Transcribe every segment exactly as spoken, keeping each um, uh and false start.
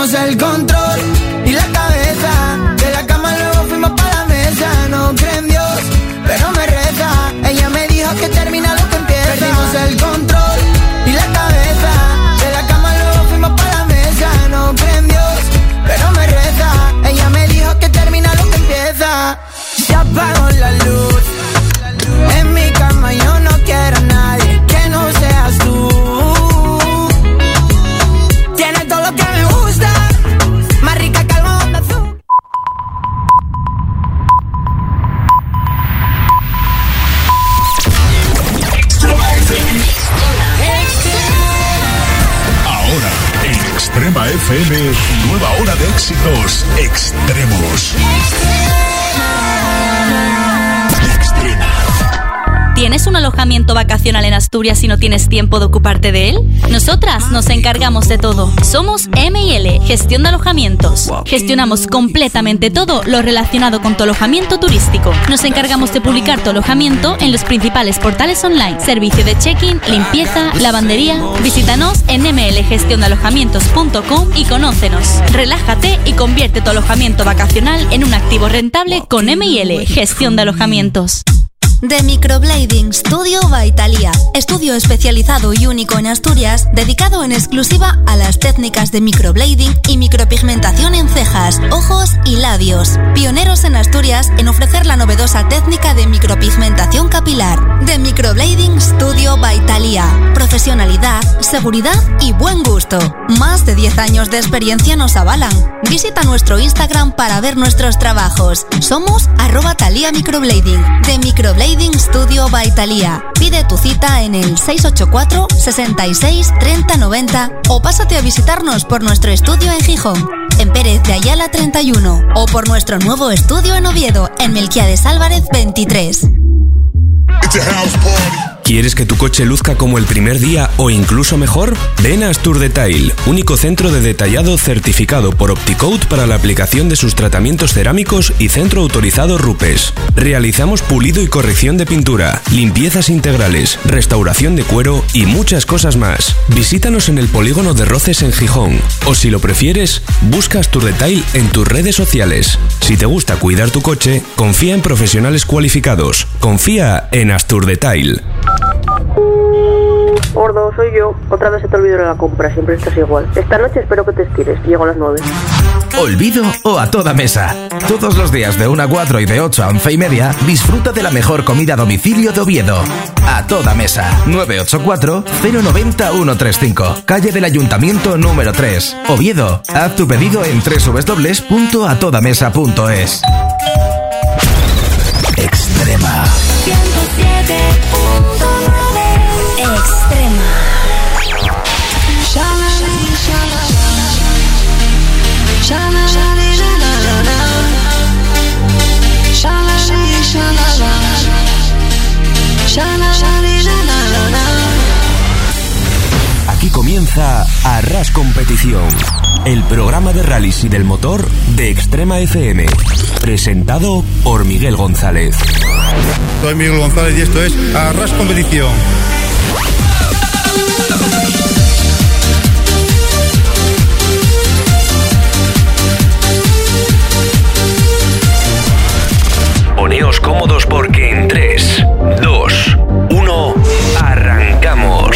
Perdimos el control y la cabeza. De la cama luego fuimos para la mesa. No cree en Dios, pero me reza. Ella me dijo que termina lo que empieza. Perdimos el control y la cabeza. De la cama luego fuimos para la mesa. No cree en Dios, pero me reza. Ella me dijo que termina lo que empieza. Se apagó la luz. En mi cama yo no quiero a nadie que no seas tú. Tienes todo lo que me gusta, más rica que algodón de azul. Ahora en Extrema F M, nueva hora de éxitos extremos. ¿Tienes un alojamiento vacacional en Asturias y no tienes tiempo de ocuparte de él? Nosotras nos encargamos de todo. Somos M y L, Gestión de Alojamientos. Gestionamos completamente todo lo relacionado con tu alojamiento turístico. Nos encargamos de publicar tu alojamiento en los principales portales online. Servicio de check-in, limpieza, lavandería. Visítanos en eme ele gestión de alojamientos punto com y conócenos. Relájate y convierte tu alojamiento vacacional en un activo rentable con M y L, Gestión de Alojamientos. The Microblading Studio by Thalia. Estudio especializado y único en Asturias, dedicado en exclusiva a las técnicas de microblading y micropigmentación en cejas, ojos y labios. Pioneros en Asturias en ofrecer la novedosa técnica de micropigmentación capilar. The Microblading Studio by Thalia. Profesionalidad, seguridad y buen gusto. Más de diez años de experiencia nos avalan. Visita nuestro Instagram para ver nuestros trabajos. Somos arroba Thalia Microblading. The Microblading Studio by Thalia. Pide tu cita en el seis ocho cuatro, sesenta y seis, treinta noventa o pásate a visitarnos por nuestro estudio en Gijón, en Pérez de Ayala treinta y uno, o por nuestro nuevo estudio en Oviedo, en Melquiades Álvarez veintitrés. ¿Quieres que tu coche luzca como el primer día o incluso mejor? Ven a Astur Detail, único centro de detallado certificado por Opticode para la aplicación de sus tratamientos cerámicos y centro autorizado Rupes. Realizamos pulido y corrección de pintura, limpiezas integrales, restauración de cuero y muchas cosas más. Visítanos en el polígono de Roces en Gijón, o si lo prefieres, busca Astur Detail en tus redes sociales. Si te gusta cuidar tu coche, confía en profesionales cualificados. Confía en Astur Detail. Gordo, soy yo. Otra vez se te olvidó la compra, siempre estás igual. Esta noche espero que te estires, llego a las nueve. ¿Olvido o a toda mesa? Todos los días de una a cuatro y de ocho a once y media, disfruta de la mejor comida a domicilio de Oviedo. A toda mesa. nueve ocho cuatro, cero nueve cero, uno tres cinco. Calle del Ayuntamiento número tres. Oviedo. Haz tu pedido en doble u doble u doble u punto a toda mesa punto es. Extrema. ciento siete punto nueve. Extrema. Aquí comienza Arras Competición, el programa de rallies y del motor de Extrema F M, presentado por Miguel González. Soy Miguel González y esto es Arras Competición. Poneos cómodos porque en tres, dos, uno, arrancamos.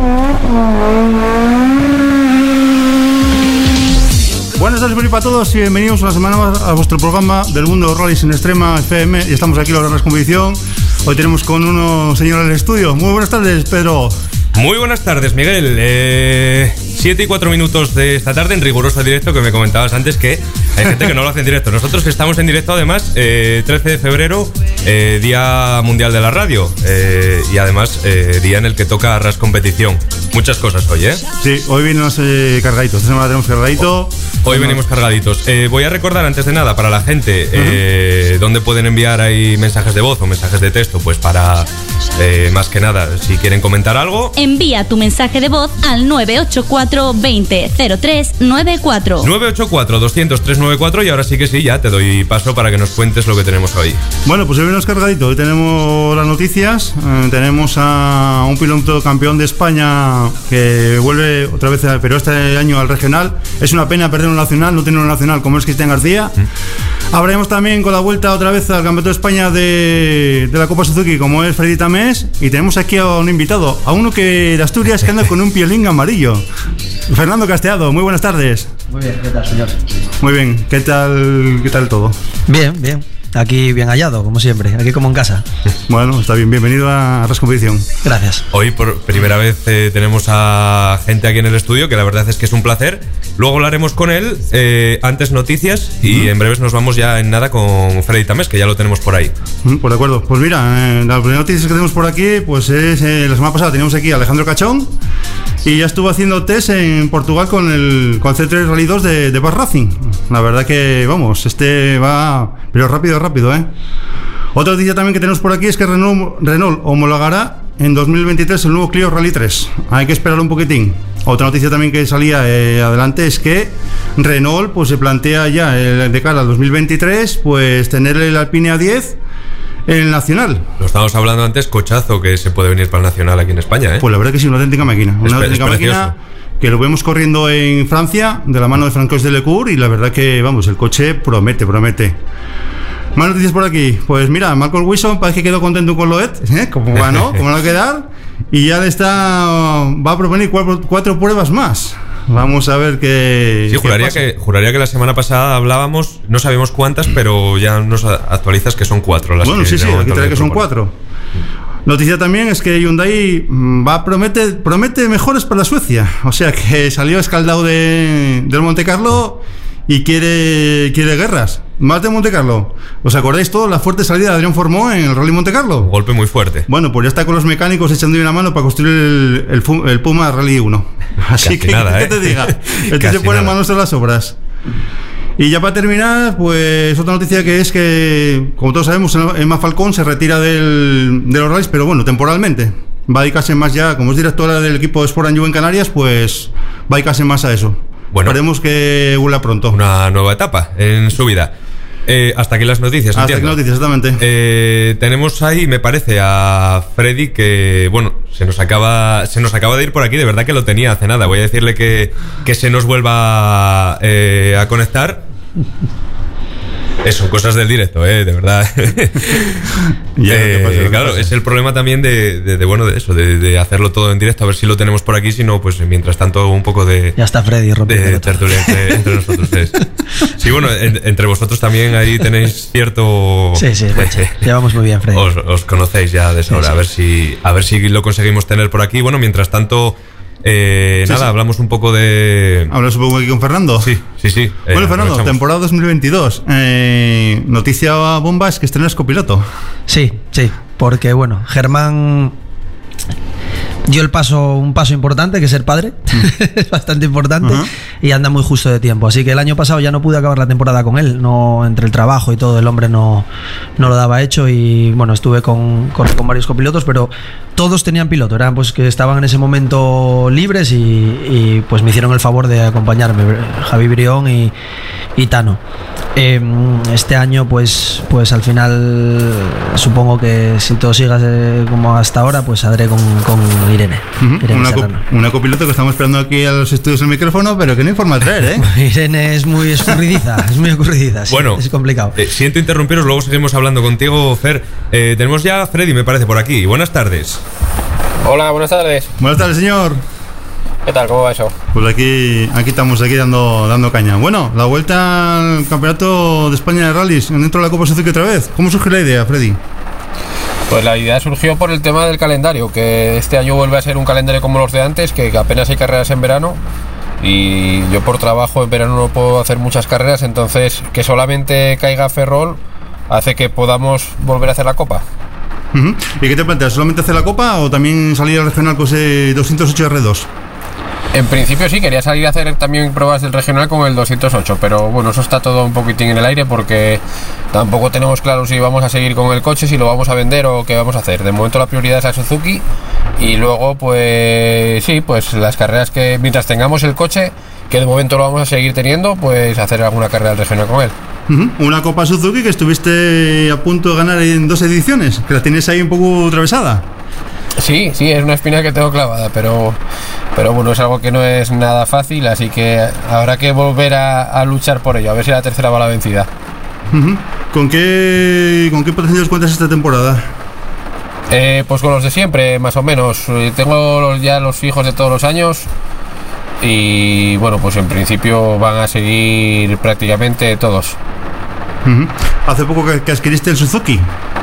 Buenas tardes para todos y bienvenidos una semana más a vuestro programa del mundo de los rallies en Extrema F M. Y estamos aquí en la competición. Hoy tenemos con unos señores del estudio. Muy buenas tardes, Pedro. Muy buenas tardes, Miguel. Eh, siete y cuatro minutos de esta tarde en riguroso directo, que me comentabas antes que hay gente que no lo hace en directo. Nosotros que estamos en directo, además, eh, trece de febrero, eh, Día Mundial de la Radio, eh, y además eh, día en el que toca Arras Competición. Muchas cosas hoy, ¿eh? Sí, hoy venimos eh, cargaditos. Esta semana tenemos cargadito. Hoy venimos cargaditos. Eh, voy a recordar antes de nada para la gente eh, uh-huh. dónde pueden enviar ahí mensajes de voz o mensajes de texto, pues para, eh, más que nada, si quieren comentar algo. Envía tu mensaje de voz al nueve ocho cuatro, cuatro veinte cero tres noventa y cuatro. nueve ocho cuatro, doscientos tres noventa y cuatro. Y ahora sí que sí, ya te doy paso para que nos cuentes lo que tenemos hoy. Bueno, pues hoy venimos cargadito. Hoy tenemos las noticias. Eh, tenemos a un piloto campeón de España que vuelve otra vez, pero este año al regional. Es una pena perder un nacional, no tener un nacional como es Cristian García. Mm. Hablaremos también con la vuelta otra vez al Campeonato de España de, de la Copa Suzuki, como es Freddy Tamés. Y tenemos aquí a un invitado, a uno que de Asturias que anda con un piolín amarillo. Fernando Casteado, muy buenas tardes. Muy bien, ¿qué tal, señor? Muy bien, ¿qué tal, qué tal todo? Bien, bien. Aquí bien hallado, como siempre, aquí como en casa. Bueno, está bien, bienvenido a Rascompetición. Gracias. Hoy por primera vez eh, tenemos a gente aquí en el estudio, que la verdad es que es un placer. Luego hablaremos con él, eh, antes noticias, y uh-huh. en breves nos vamos ya en nada con Freddy Tamés, que ya lo tenemos por ahí. Uh-huh, pues de acuerdo, pues mira, eh, las primeras noticias que tenemos por aquí, pues es, eh, la semana pasada teníamos aquí a Alejandro Cachón, y ya estuvo haciendo test en Portugal con el, con el C tres Rally dos de, de Bar Racing. La verdad que, vamos, este va, pero rápido, rápido, ¿eh? Otra noticia también que tenemos por aquí es que Renault, Renault homologará en dos mil veintitrés el nuevo Clio Rally tres. Hay que esperar un poquitín. Otra noticia también que salía eh, adelante es que Renault pues se plantea ya el, de cara al dos mil veintitrés pues tener el Alpine A diez en el Nacional. Lo estábamos hablando antes, cochazo que se puede venir para el Nacional aquí en España, ¿eh? Pues la verdad que sí, una auténtica máquina. Una es, auténtica es máquina que lo vemos corriendo en Francia de la mano de Francois Delecourt y la verdad que, vamos, el coche promete, promete. Más noticias por aquí. Pues mira, Malcolm Wilson parece que quedó contento con Loet, ¿eh? Como va, ¿no? Como no va a quedar. Y ya le está. Va a proponer cuatro, cuatro pruebas más. Vamos a ver qué. Sí, juraría que, juraría que la semana pasada hablábamos, no sabemos cuántas, pero ya nos actualizas que son cuatro las bueno, que sí, sí, aquí trae que son cuatro. Noticia también es que Hyundai va promete promete mejoras para Suecia. O sea que salió escaldado de, del Monte Carlo y quiere quiere guerras. Más de Monte Carlo. ¿Os acordáis todo la fuerte salida de Adrián Formó en el Rally Monte Carlo? Un golpe muy fuerte. Bueno, pues ya está con los mecánicos echando una mano para construir el, el, el Puma Rally uno. Así que, nada, ¿qué ¿eh? te diga? Este se pone en manos de las obras. Y ya para terminar, pues otra noticia que es que, como todos sabemos, Emma Falcón se retira del, de los rallies, pero bueno, temporalmente. Va a dedicarse más ya, como es directora del equipo de Sport and You en Canarias, pues va a dedicarse más a eso. Bueno, esperemos que huela pronto. Una nueva etapa en su vida. Eh, hasta aquí las noticias. Hasta aquí las noticias, exactamente. Eh, tenemos ahí, me parece, a Freddy que, bueno, se nos acaba, se nos acaba de ir por aquí. De verdad que lo tenía hace nada. Voy a decirle que, que se nos vuelva eh, a conectar. Eso, cosas del directo, eh, de verdad. Ya, eh, ¿qué pasa, qué claro, pasa? es el problema también de, de, de bueno, de eso, de, de hacerlo todo en directo, a ver si lo tenemos por aquí, si no, pues mientras tanto un poco de... Ya está Freddy rompiendo de tertulia entre, entre nosotros tres. Sí, bueno, en, entre vosotros también ahí tenéis cierto... Sí, sí, llevamos muy bien, Freddy. Os, os conocéis ya de sobra, sí, sí. a ver si a ver si lo conseguimos tener por aquí. Bueno, mientras tanto... Eh, sí, nada, sí. hablamos un poco de... ¿Hablas un poco aquí con Fernando? Sí, sí, sí. Eh, bueno, Fernando, temporada dos mil veintidós. Eh, noticia bomba es que estrenas copiloto. Sí, sí, porque bueno, Germán dio el paso, un paso importante, que es ser padre. Es bastante importante. Uh-huh. Y anda muy justo de tiempo. Así que el año pasado ya no pude acabar la temporada con él. No, entre el trabajo y todo, el hombre no, no lo daba hecho. Y bueno, estuve con, con, con varios copilotos, pero todos tenían piloto. Eran pues que estaban en ese momento libres y, y pues me hicieron el favor de acompañarme, Javi Brión y, y Tano. Eh, este año pues, pues al final supongo que si todo siga eh, como hasta ahora, pues saldré con, con Irene. Uh-huh. Irene una, co- una copiloto que estamos esperando aquí a los estudios del micrófono, pero que no informa traer, ¿eh? Irene es muy escurridiza, es muy escurridiza. Sí, bueno, es complicado. Eh, siento interrumpiros, luego seguimos hablando contigo, Fer. Eh, tenemos ya a Freddy, me parece, por aquí. Buenas tardes. Hola, buenas tardes. Buenas tardes, señor. ¿Qué tal? ¿Cómo va eso? Pues aquí, aquí estamos aquí dando, dando caña. Bueno, la vuelta al Campeonato de España de Rallys dentro de la Copa Suzuki otra vez. ¿Cómo surgió la idea, Freddy? Pues la idea surgió por el tema del calendario, que este año vuelve a ser un calendario como los de antes, que apenas hay carreras en verano y yo por trabajo en verano no puedo hacer muchas carreras, entonces que solamente caiga Ferrol hace que podamos volver a hacer la Copa. Uh-huh. ¿Y qué te planteas? ¿Solamente hacer la Copa o también salir al regional con ese doscientos ocho R dos? En principio sí, quería salir a hacer también pruebas del regional con el doscientos ocho, pero bueno, eso está todo un poquitín en el aire porque tampoco tenemos claro si vamos a seguir con el coche, si lo vamos a vender o qué vamos a hacer. De momento la prioridad es la Suzuki y luego pues sí, pues las carreras que mientras tengamos el coche, que de momento lo vamos a seguir teniendo, pues hacer alguna carrera del regional con él. Uh-huh. Una Copa Suzuki que estuviste a punto de ganar en dos ediciones, que la tienes ahí un poco atravesada. Sí, sí, es una espina que tengo clavada, pero, pero bueno, es algo que no es nada fácil, así que habrá que volver a, a luchar por ello, a ver si la tercera va la vencida. Uh-huh. ¿Con qué, con qué potenciales cuentas esta temporada? Eh, pues con los de siempre, más o menos. Tengo los, ya los fijos de todos los años y bueno, pues en principio van a seguir prácticamente todos. Uh-huh. Hace poco que, que adquiriste el Suzuki.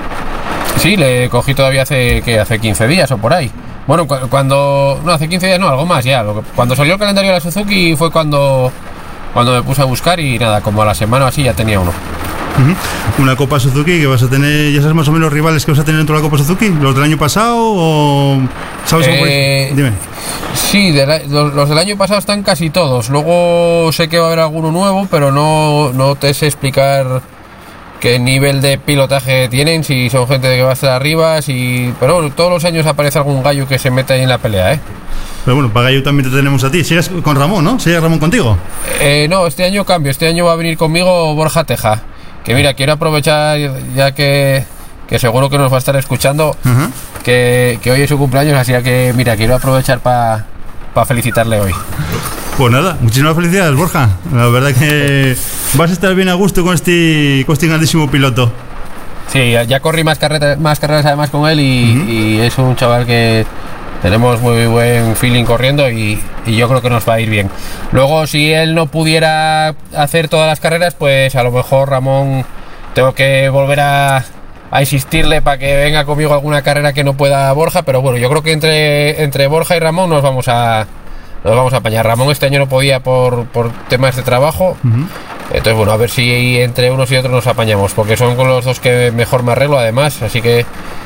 Sí, le cogí todavía hace, ¿qué? Hace quince días o por ahí. Bueno, cu- cuando... No, hace quince días no, algo más ya. Lo que, cuando salió el calendario de la Suzuki fue cuando, cuando me puse a buscar y nada, como a la semana o así ya tenía uno. Uh-huh. Una Copa Suzuki que vas a tener, ¿ya sabes más o menos los rivales que vas a tener dentro de la Copa Suzuki? ¿Los del año pasado o...? ¿Sabes cómo eh, Dime. Sí, de la, los, los del año pasado están casi todos. Luego sé que va a haber alguno nuevo, pero no, no te sé explicar qué nivel de pilotaje tienen, si son gente que va a estar arriba, si... Pero bueno, todos los años aparece algún gallo que se mete ahí en la pelea, ¿eh? Pero bueno, para gallo también te tenemos a ti. ¿Sigues con Ramón, no? ¿Sigue Ramón contigo? Eh, no, este año cambio. Este año va a venir conmigo Borja Teja. Que mira, quiero aprovechar, ya que, que seguro que nos va a estar escuchando, uh-huh. que, que hoy es su cumpleaños, así que mira, quiero aprovechar para pa felicitarle hoy. Pues nada, muchísimas felicidades, Borja. La verdad que vas a estar bien a gusto con este, con este grandísimo piloto. Sí, ya corrí más carreras, más carreras además con él y, uh-huh. y es un chaval que tenemos muy buen feeling corriendo y, y yo creo que nos va a ir bien. Luego, si él no pudiera hacer todas las carreras, pues a lo mejor Ramón tengo que volver a, a insistirle para que venga conmigo a alguna carrera que no pueda Borja, pero bueno, yo creo que entre, entre Borja y Ramón nos vamos a... Nos vamos a apañar. Ramón este año no podía por, por temas de trabajo. Uh-huh. Entonces, bueno, a ver si entre unos y otros nos apañamos, porque son con los dos que mejor me arreglo, además. Así que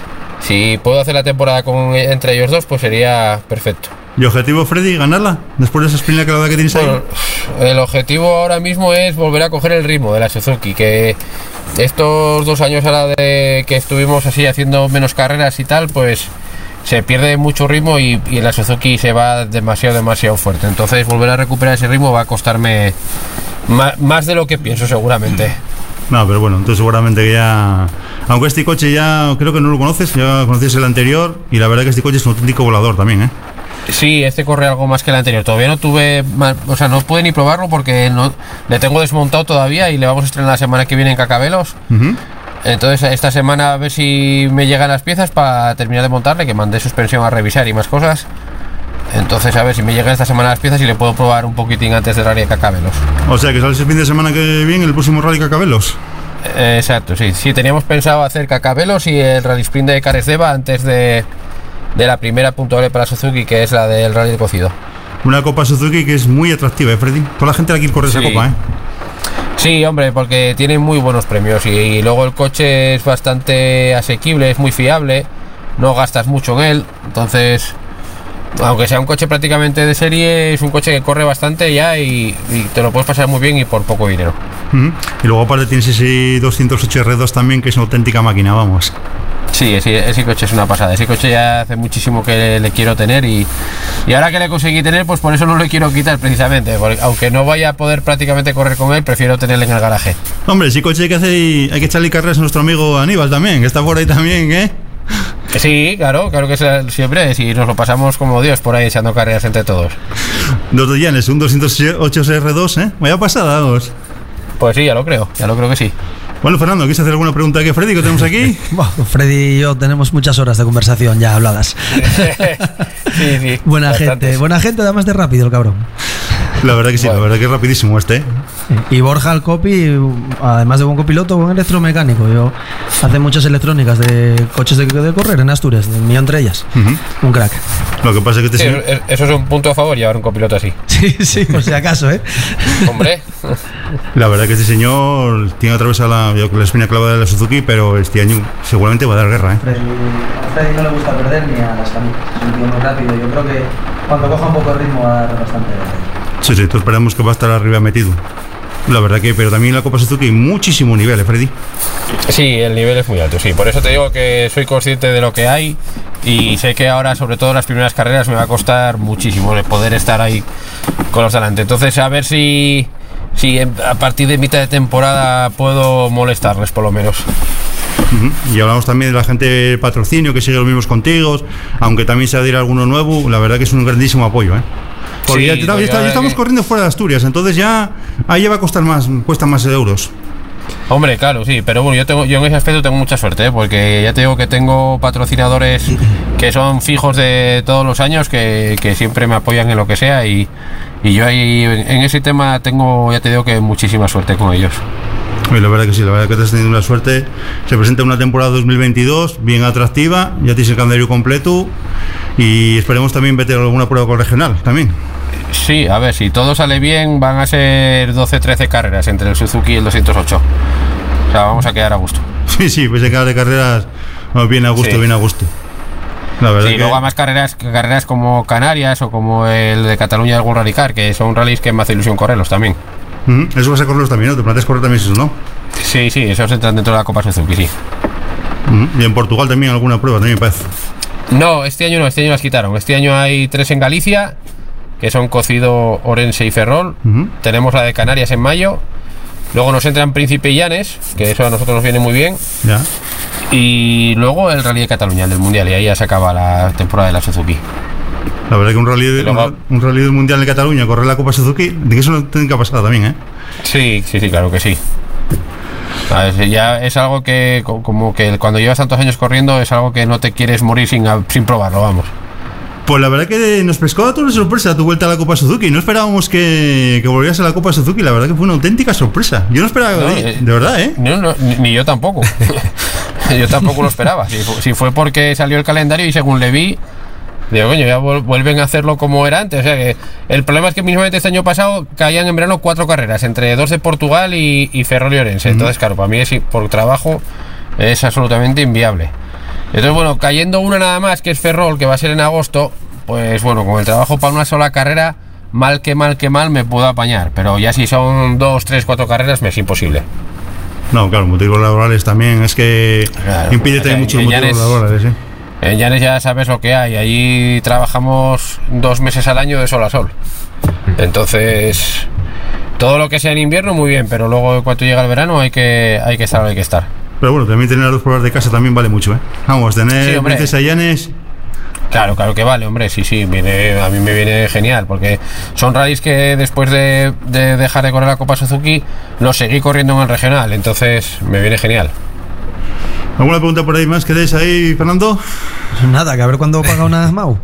si puedo hacer la temporada con entre ellos dos, pues sería perfecto. ¿Y objetivo, Freddy, ganarla? Después de esa espina clavada que tienes bueno, ahí. El objetivo ahora mismo es volver a coger el ritmo de la Suzuki, que estos dos años ahora de que estuvimos así haciendo menos carreras y tal, pues se pierde mucho ritmo y, y en la Suzuki se va demasiado, demasiado fuerte. Entonces volver a recuperar ese ritmo va a costarme más, más de lo que pienso seguramente. No, pero bueno, entonces seguramente que ya... Aunque este coche ya creo que no lo conoces, ya conocías el anterior y la verdad que este coche es un auténtico volador también, ¿eh? Sí, este corre algo más que el anterior. Todavía no tuve, o sea, no pude ni probarlo porque no le tengo desmontado todavía y le vamos a estrenar la semana que viene en Cacabelos. Uh-huh. Entonces esta semana a ver si me llegan las piezas para terminar de montarle, que mandé suspensión a revisar y más cosas. Entonces a ver si me llegan esta semana las piezas y le puedo probar un poquitín antes del rally de Cacabelos. O sea que sale el fin de semana que viene el próximo rally Cacabelos. Eh, exacto, sí. Sí, teníamos pensado hacer Cacabelos y el rally sprint de Caresdeva antes de, de la primera puntuable para Suzuki, que es la del rally de Cocido. Una Copa Suzuki que es muy atractiva, ¿eh, Freddy? Toda la gente la quiere correr sí. esa copa, ¿eh? Sí, hombre, porque tiene muy buenos premios y, y luego el coche es bastante asequible, es muy fiable, no gastas mucho en él, entonces, aunque sea un coche prácticamente de serie, es un coche que corre bastante ya y, y te lo puedes pasar muy bien y por poco dinero. Uh-huh. Y luego aparte tienes ese doscientos ocho R dos también, que es una auténtica máquina, vamos. Sí, ese, ese coche es una pasada. Ese coche ya hace muchísimo que le, le quiero tener y, y ahora que le conseguí tener, pues por eso no le quiero quitar precisamente, porque aunque no vaya a poder prácticamente correr con él, prefiero tenerle en el garaje. Hombre, ese coche hay que hacer, hay que echarle carreras a nuestro amigo Aníbal también, que está por ahí también, ¿eh? Sí, claro, claro que siempre, si nos lo pasamos como Dios por ahí echando carreras entre todos. Dos de Llanes, un doscientos ocho R dos, ¿eh? Vaya pasada, vamos. Pues sí, ya lo creo, ya lo creo que sí. Bueno, Fernando, ¿quieres hacer alguna pregunta aquí a Freddy que tenemos aquí? Bueno, Freddy y yo tenemos muchas horas de conversación ya habladas. Sí, sí. Buena bastantes. gente, buena gente, además de rápido el cabrón. La verdad que sí, bueno. La verdad que es rapidísimo este, ¿eh? Y Borja, el copi, además de buen copiloto, buen electromecánico. Yo hace muchas electrónicas de coches de, de correr en Asturias, mío entre ellas. Uh-huh. Un crack. Lo que pasa es que te sí, eso es un punto a favor, llevar un copiloto así. Sí, sí, por si acaso, ¿eh? Hombre. La verdad que este señor tiene otra vez a la, la espina clavada de la Suzuki, pero este año seguramente va a dar guerra, ¿eh? Freddy, a Freddy no le gusta perder ni a las camitas. Es un tío muy rápido. Yo creo que cuando coja un poco de ritmo va a dar bastante. Sí, sí, esperamos que va a estar arriba metido. La verdad que, pero también en la Copa Suzuki hay muchísimo nivel, ¿eh, Freddy? Sí, el nivel es muy alto, sí. Por eso te digo que soy consciente de lo que hay y sé que ahora, sobre todo en las primeras carreras, me va a costar muchísimo poder estar ahí con los delante. Entonces, a ver si, si a partir de mitad de temporada puedo molestarles, por lo menos. Uh-huh. Y hablamos también de la gente de patrocinio que sigue los mismos contigo, aunque también se adhiera alguno nuevo. La verdad que es un grandísimo apoyo, ¿eh? Porque sí, ya, ya, ya, ya estamos que... corriendo fuera de Asturias, entonces ya ahí ya va a costar más, cuesta más euros. Hombre, claro, sí, pero bueno, yo tengo, yo en ese aspecto tengo mucha suerte, ¿eh? Porque ya te digo que tengo patrocinadores que son fijos de todos los años, que, que siempre me apoyan en lo que sea y, y yo ahí en ese tema tengo, ya te digo que muchísima suerte con ellos. Y la verdad que sí, la verdad que te has tenido una suerte. Se presenta una temporada dos mil veintidós bien atractiva, ya tienes el calendario completo y esperemos también meter alguna prueba con regional también. Sí, a ver, si todo sale bien van a ser doce trece carreras entre el Suzuki y el doscientos ocho. O sea, vamos a quedar a gusto. Sí, sí, pues de cada de carreras bien a gusto, sí. bien a gusto. La verdad sí, que... luego además carreras, carreras como Canarias o como el de Cataluña del World Rally Car, que son rallies que me hace ilusión correrlos también. Uh-huh. Eso vas a correrlos también, ¿no? Te planteas correr también eso, ¿no? Sí, sí, esos entran dentro de la Copa Suzuki, sí. Uh-huh. Y en Portugal también alguna prueba, también me parece. No, este año no, este año las quitaron. Este año hay tres en Galicia, que son Cocido, Orense y Ferrol. Uh-huh. Tenemos la de Canarias en mayo. Luego nos entran Príncipe y Llanes, que eso a nosotros nos viene muy bien. Ya. Y luego el Rally de Cataluña, el del Mundial, y ahí ya se acaba la temporada de la Suzuki. La verdad que un rally, de, luego, un, un rally del Mundial de Cataluña, correr la Copa Suzuki, de que eso no tiene que pasar también, ¿eh? Sí, sí, sí, claro que sí. ver, ya es algo que, como que cuando llevas tantos años corriendo, es algo que no te quieres morir sin, sin probarlo, vamos. Pues la verdad que nos pescó a toda una sorpresa tu vuelta a la Copa Suzuki. No esperábamos que, que volvieras a la Copa Suzuki. La verdad que fue una auténtica sorpresa. Yo no esperaba, no, de, eh, de verdad, ¿eh? No, no, ni yo tampoco. Yo tampoco lo esperaba. Si, si fue porque salió el calendario y según le vi, digo, coño, ya vuelven a hacerlo como era antes. O sea que el problema es que mismamente este año pasado caían en verano cuatro carreras, entre dos de Portugal y, y Ferrol y Orense. Uh-huh. Entonces, claro, para mí es, por trabajo es absolutamente inviable. Entonces, bueno, cayendo una nada más, que es Ferrol, que va a ser en agosto, pues bueno, con el trabajo para una sola carrera, mal que mal que mal me puedo apañar. Pero ya si son dos, tres, cuatro carreras, me es imposible. No, claro, motivos laborales también, es que claro, impide tener muchos motivos Llanes, laborales, ¿sí? En Llanes ya sabes lo que hay, allí trabajamos dos meses al año de sol a sol. Entonces, todo lo que sea en invierno, muy bien, pero luego en cuanto llega el verano hay que, hay que estar, hay que estar. Pero bueno, también tener las dos pruebas de casa también vale mucho, ¿eh? Vamos, tener sí, Princesa Llanes. Claro, claro que vale, hombre, sí, sí, viene, a mí me viene genial, porque son rallies que después de, de dejar de correr la Copa Suzuki, los seguí corriendo en el regional, entonces me viene genial. ¿Alguna pregunta por ahí más que des ahí, Fernando? Nada, que a ver cuándo paga una Mau.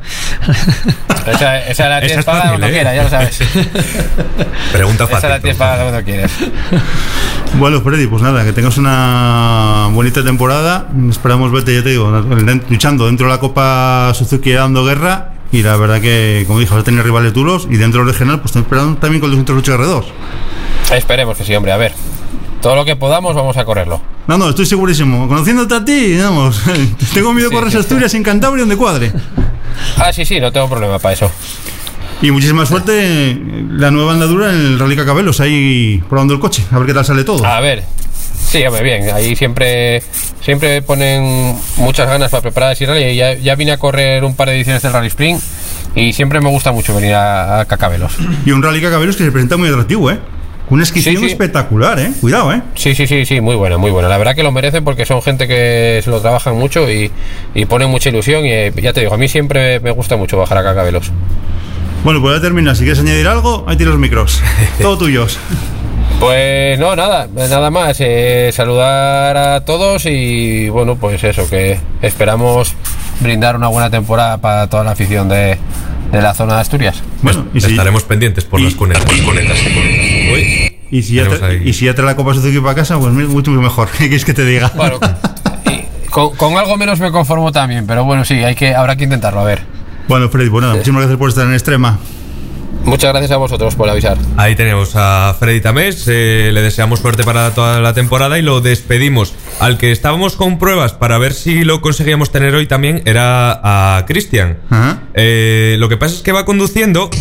Esa, esa la tienes pagada cuando ¿eh? quieras, ya lo sabes. Pregunta fácil. Esa la tienes pagada cuando quieras. Bueno, Freddy, pues nada, que tengas una bonita temporada. Esperamos verte, ya te digo, luchando dentro de la Copa Suzuki, dando guerra. Y la verdad que, como dije, vas a tener rivales duros. Y dentro del regional, pues esperando también con el doscientos ocho R dos. Esperemos que sí, hombre, a ver. Todo lo que podamos vamos a correrlo. No, no, estoy segurísimo. Conociéndote a ti, vamos. Tengo miedo de correr a Asturias en Cantabria donde cuadre. Ah, sí, sí, no tengo problema para eso. Y muchísima suerte la nueva andadura en el Rally Cacabelos, ahí probando el coche, a ver qué tal sale todo. A ver, sí, hombre, bien. Ahí siempre siempre ponen muchas ganas para preparar ese rally. Ya, ya vine a correr un par de ediciones del Rally Spring y siempre me gusta mucho venir a, a Cacabelos. Y un Rally Cacabelos que se presenta muy atractivo, ¿eh? Una inscripción sí, sí. espectacular, ¿eh? Cuidado, ¿eh? Sí, sí, sí, sí, muy buena, muy buena. La verdad que lo merecen porque son gente que se lo trabajan mucho y, y ponen mucha ilusión. Y eh, ya te digo, a mí siempre me gusta mucho bajar a Cacabelos. Bueno, pues ya termina. Si quieres añadir algo, ahí tienes los micros. Todo tuyos. Pues no, nada, nada más. Eh, saludar a todos y bueno, pues eso, que esperamos brindar una buena temporada para toda la afición de, de la zona de Asturias. Bueno, y si, estaremos pendientes por y, las cunetas. cunetas. Uy, y, si ya tra- y si ya trae la Copa Suzuki para casa, pues mucho mejor. ¿Qué quieres que te diga? Bueno, y con, con algo menos me conformo también, pero bueno, sí, hay que, habrá que intentarlo, a ver. Bueno, Freddy, pues nada, sí. muchísimas gracias por estar en Extrema. Muchas gracias a vosotros por avisar. Ahí tenemos a Freddy Tamés, eh, le deseamos suerte para toda la temporada y lo despedimos. Al que estábamos con pruebas para ver si lo conseguíamos tener hoy también era a Cristian. Uh-huh. eh, Lo que pasa es que va conduciendo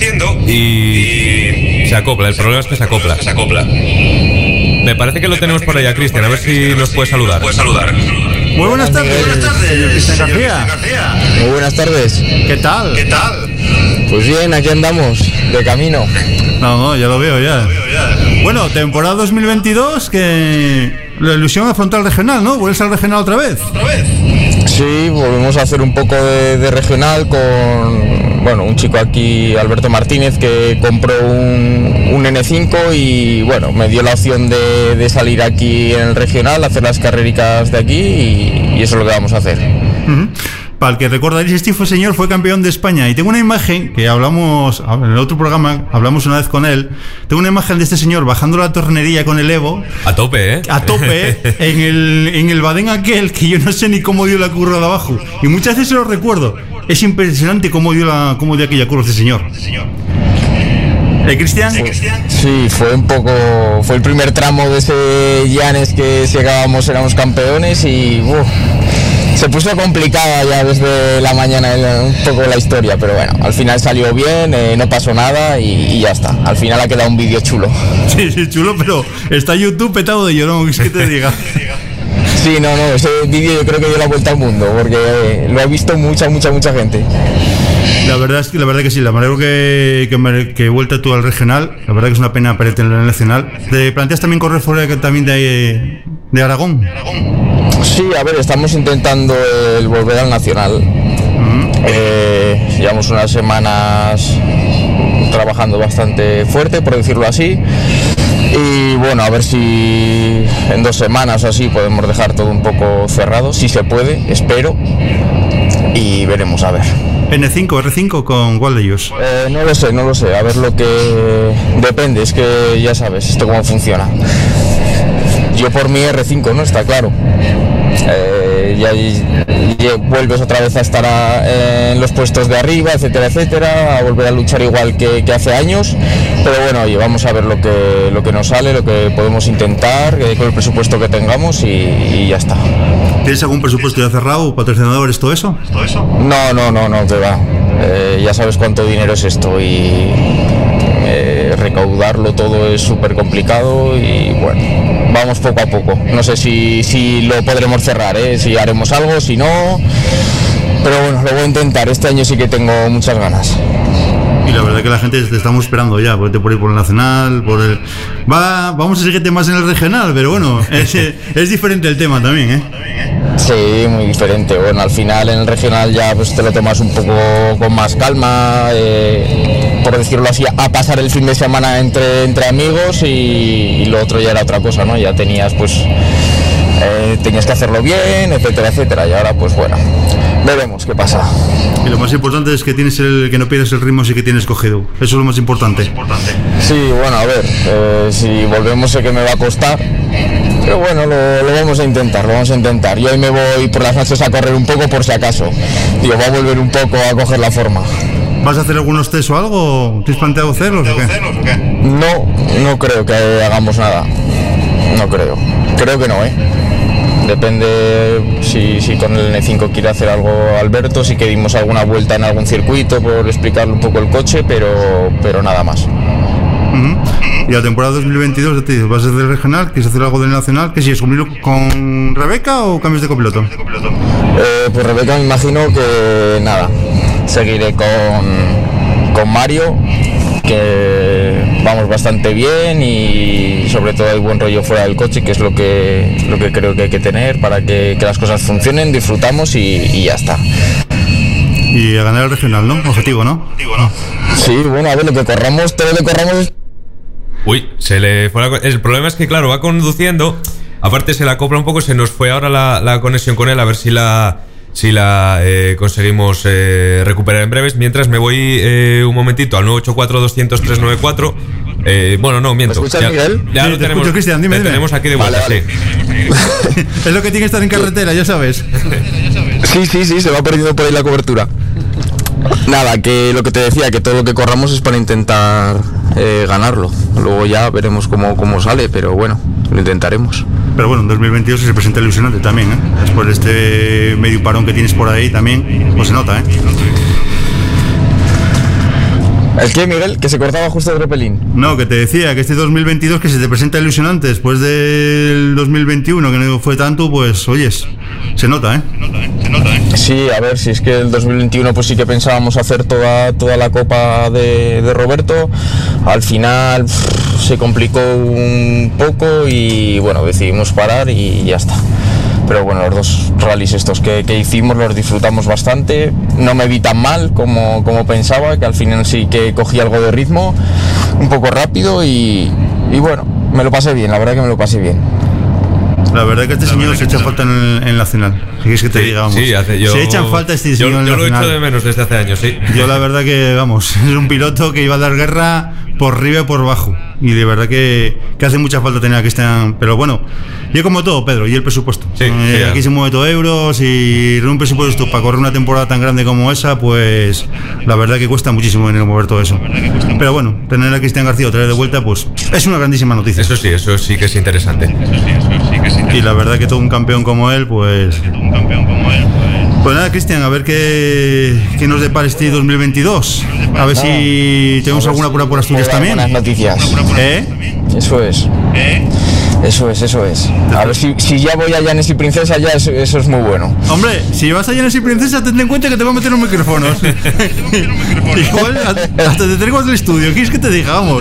y se acopla, el problema es que se acopla. Se acopla. Me parece que lo tenemos por ahí a Cristian, a ver si nos puede saludar. Puede saludar. Muy buenas tardes, buenas tardes, señor Cristian García. Muy buenas tardes. ¿Qué tal? ¿Qué tal? Pues bien, aquí andamos, de camino. No, no, ya lo veo ya. Bueno, temporada dos mil veintidós, que la ilusión de afrontar el regional, ¿no? ¿Vuelves al regional otra vez? ¿Otra vez? Sí, volvemos a hacer un poco de, de regional con, bueno, un chico aquí, Alberto Martínez, que compró un, un N cinco y, bueno, me dio la opción de, de salir aquí en el regional, hacer las carrericas de aquí y, y eso es lo que vamos a hacer. Uh-huh. Para el que recordaréis, este fue señor fue campeón de España y tengo una imagen que hablamos en el otro programa, hablamos una vez con él. Tengo una imagen de este señor bajando la tornería con el Evo a tope, ¿eh? A tope, en el en el badén aquel que yo no sé ni cómo dio la curva de abajo y muchas veces se lo recuerdo. Es impresionante cómo dio la cómo dio aquella curva este señor. ¿Eh, Cristian? Sí, fue un poco, fue el primer tramo de ese Llanes que si acabamos éramos campeones y uf, se puso complicada ya desde la mañana un poco la historia, pero bueno, al final salió bien, eh, no pasó nada y, y ya está. Al final ha quedado un vídeo chulo. Sí, sí, chulo, pero está YouTube petado de llorón, es que te diga. Sí, no, no, ese vídeo yo creo que dio la vuelta al mundo, porque eh, lo ha visto mucha, mucha, mucha gente. La verdad es que la verdad que sí, la verdad que que, me, que vuelta tú al regional, la verdad que es una pena perderte en el nacional. ¿Te planteas también correr fuera también de, de Aragón? Sí, a ver, estamos intentando el volver al nacional. Uh-huh. Eh, llevamos unas semanas trabajando bastante fuerte, por decirlo así. Y bueno, a ver si en dos semanas o así podemos dejar todo un poco cerrado, si se puede, espero. Y veremos, a ver. ¿N cinco, R cinco con cuál de ellos? Eh, no lo sé, no lo sé. A ver lo que... Depende, es que ya sabes esto cómo funciona. Yo por mi R cinco, ¿no? Está claro. Eh, ya, ya vuelves otra vez a estar a, en los puestos de arriba, etcétera, etcétera, a volver a luchar igual que, que hace años. Pero bueno, oye, vamos a ver lo que, lo que nos sale, lo que podemos intentar, eh, con el presupuesto que tengamos y, y ya está. ¿Tienes algún presupuesto ya cerrado, patrocinadores, todo eso? ¿Todo eso? No, no, no, no, que va. Eh, ya sabes cuánto dinero es esto y eh, recaudarlo todo es súper complicado y bueno, vamos poco a poco. No sé si, si lo podremos cerrar, ¿eh? Si haremos algo, si no, pero bueno, lo voy a intentar. Este año sí que tengo muchas ganas. Y la verdad que la gente te estamos esperando ya, por ir por el nacional, por el... Va, vamos a seguirte más en el regional, pero bueno, es, es diferente el tema también, ¿eh? Sí, muy diferente. Bueno, al final en el regional ya pues te lo tomas un poco con más calma, eh, por decirlo así, a pasar el fin de semana entre, entre amigos y, y lo otro ya era otra cosa, ¿no? Ya tenías pues... Eh, tenías que hacerlo bien, etcétera, etcétera, y ahora pues bueno, veremos qué pasa. Y lo más importante es que tienes el que no pierdes el ritmo sí que tienes cogido, eso es lo más importante. Sí, bueno, a ver, eh, si volvemos sé que me va a costar, pero bueno, lo, lo vamos a intentar, lo vamos a intentar. Yo hoy me voy por las noches a correr un poco por si acaso, digo, va a volver un poco a coger la forma. ¿Vas a hacer algunos test o algo? ¿Tienes planteado hacerlos o qué? No, no creo que hagamos nada, no creo, creo que no, ¿eh? Depende si, si con el N cinco quiere hacer algo Alberto, si que dimos alguna vuelta en algún circuito por explicarle un poco el coche, pero, pero nada más. Uh-huh. Y la temporada dos mil veintidós, ¿vas a hacer el regional? ¿Quieres hacer algo del nacional? ¿Qué si es cumplirlo con Rebeca o cambios de copiloto? Eh, pues Rebeca me imagino que nada, seguiré con, con Mario, que vamos bastante bien y sobre todo hay buen rollo fuera del coche, que es lo que, lo que creo que hay que tener para que, que las cosas funcionen, disfrutamos y, y ya está. Y a ganar el regional, ¿no? Objetivo, ¿no? Sí, bueno, a ver, lo que corramos, todo lo que corramos... Uy, se le fue la... El problema es que, claro, va conduciendo, aparte se la acopla un poco, se nos fue ahora la, la conexión con él, a ver si la... Si la eh, conseguimos eh, recuperar en breves. Mientras me voy eh, un momentito al nueve ocho cuatro, dos cero cero, tres nueve cuatro. Eh, bueno, no, miento. ¿Me escuchas, Miguel? Ya sí, lo te tenemos, escucho, Cristian, dime, te dime. tenemos aquí de vuelta, vale, vale. Sí. Es lo que tiene que estar en carretera, ya sabes. Sí, sí, sí, se va perdiendo por ahí la cobertura. Nada, que lo que te decía, que todo lo que corramos es para intentar eh, ganarlo. Luego ya veremos cómo, cómo sale, pero bueno, lo intentaremos. Pero bueno, en dos mil veintidós se presenta ilusionante también, ¿eh? Después de este medio parón que tienes por ahí también, pues se nota, ¿eh? ¿El qué, Miguel? Que se cortaba justo el repelín. No, que te decía que este dos mil veintidós que se te presenta ilusionante después del dos mil veintiuno, que no fue tanto, pues oyes, se nota, ¿eh? Se nota, ¿eh? Sí, a ver, si es que el dos mil veintiuno pues sí que pensábamos hacer toda, toda la copa de, de Roberto. Al final pff, se complicó un poco y bueno, decidimos parar y ya está. Pero bueno, los dos rallies estos que, que hicimos los disfrutamos bastante. No me vi tan mal como, como pensaba, que al final sí que cogí algo de ritmo, un poco rápido y, y bueno, me lo pasé bien, la verdad que me lo pasé bien. La verdad que este la señor se echa falta en, el, en Nacional. Si es que te sí, digamos. Sí, hace, yo, se echan falta este señor yo, en yo Nacional. Yo lo echo de menos desde hace años, sí. Yo la verdad que, vamos, es un piloto que iba a dar guerra por arriba y por abajo. Y de verdad que, que hace mucha falta tener a Cristian. Pero bueno, yo como todo, Pedro, y el presupuesto. Sí, eh, sí, aquí se mueve todo euros y un presupuesto para correr una temporada tan grande como esa, pues la verdad que cuesta muchísimo dinero mover todo eso. Pero bueno, tener a Cristian García otra vez de vuelta, pues es una grandísima noticia. Eso sí, eso sí que es interesante. Y la verdad que todo un campeón como él, pues... Pues nada, Cristian, a ver qué, qué nos depara este dos mil veintidós. A ver si tenemos alguna pura por Asturias también. Buenas noticias. ¿Eh? Eso es. ¿Eh? Eso es, eso es. A ver si, si ya voy a Llanes y Princesa, ya eso, eso es muy bueno. Hombre, si vas a Llanes y Princesa, ten en cuenta que te voy a meter los micrófonos. Igual hasta te traigo del estudio. ¿Quieres que te diga? Vamos.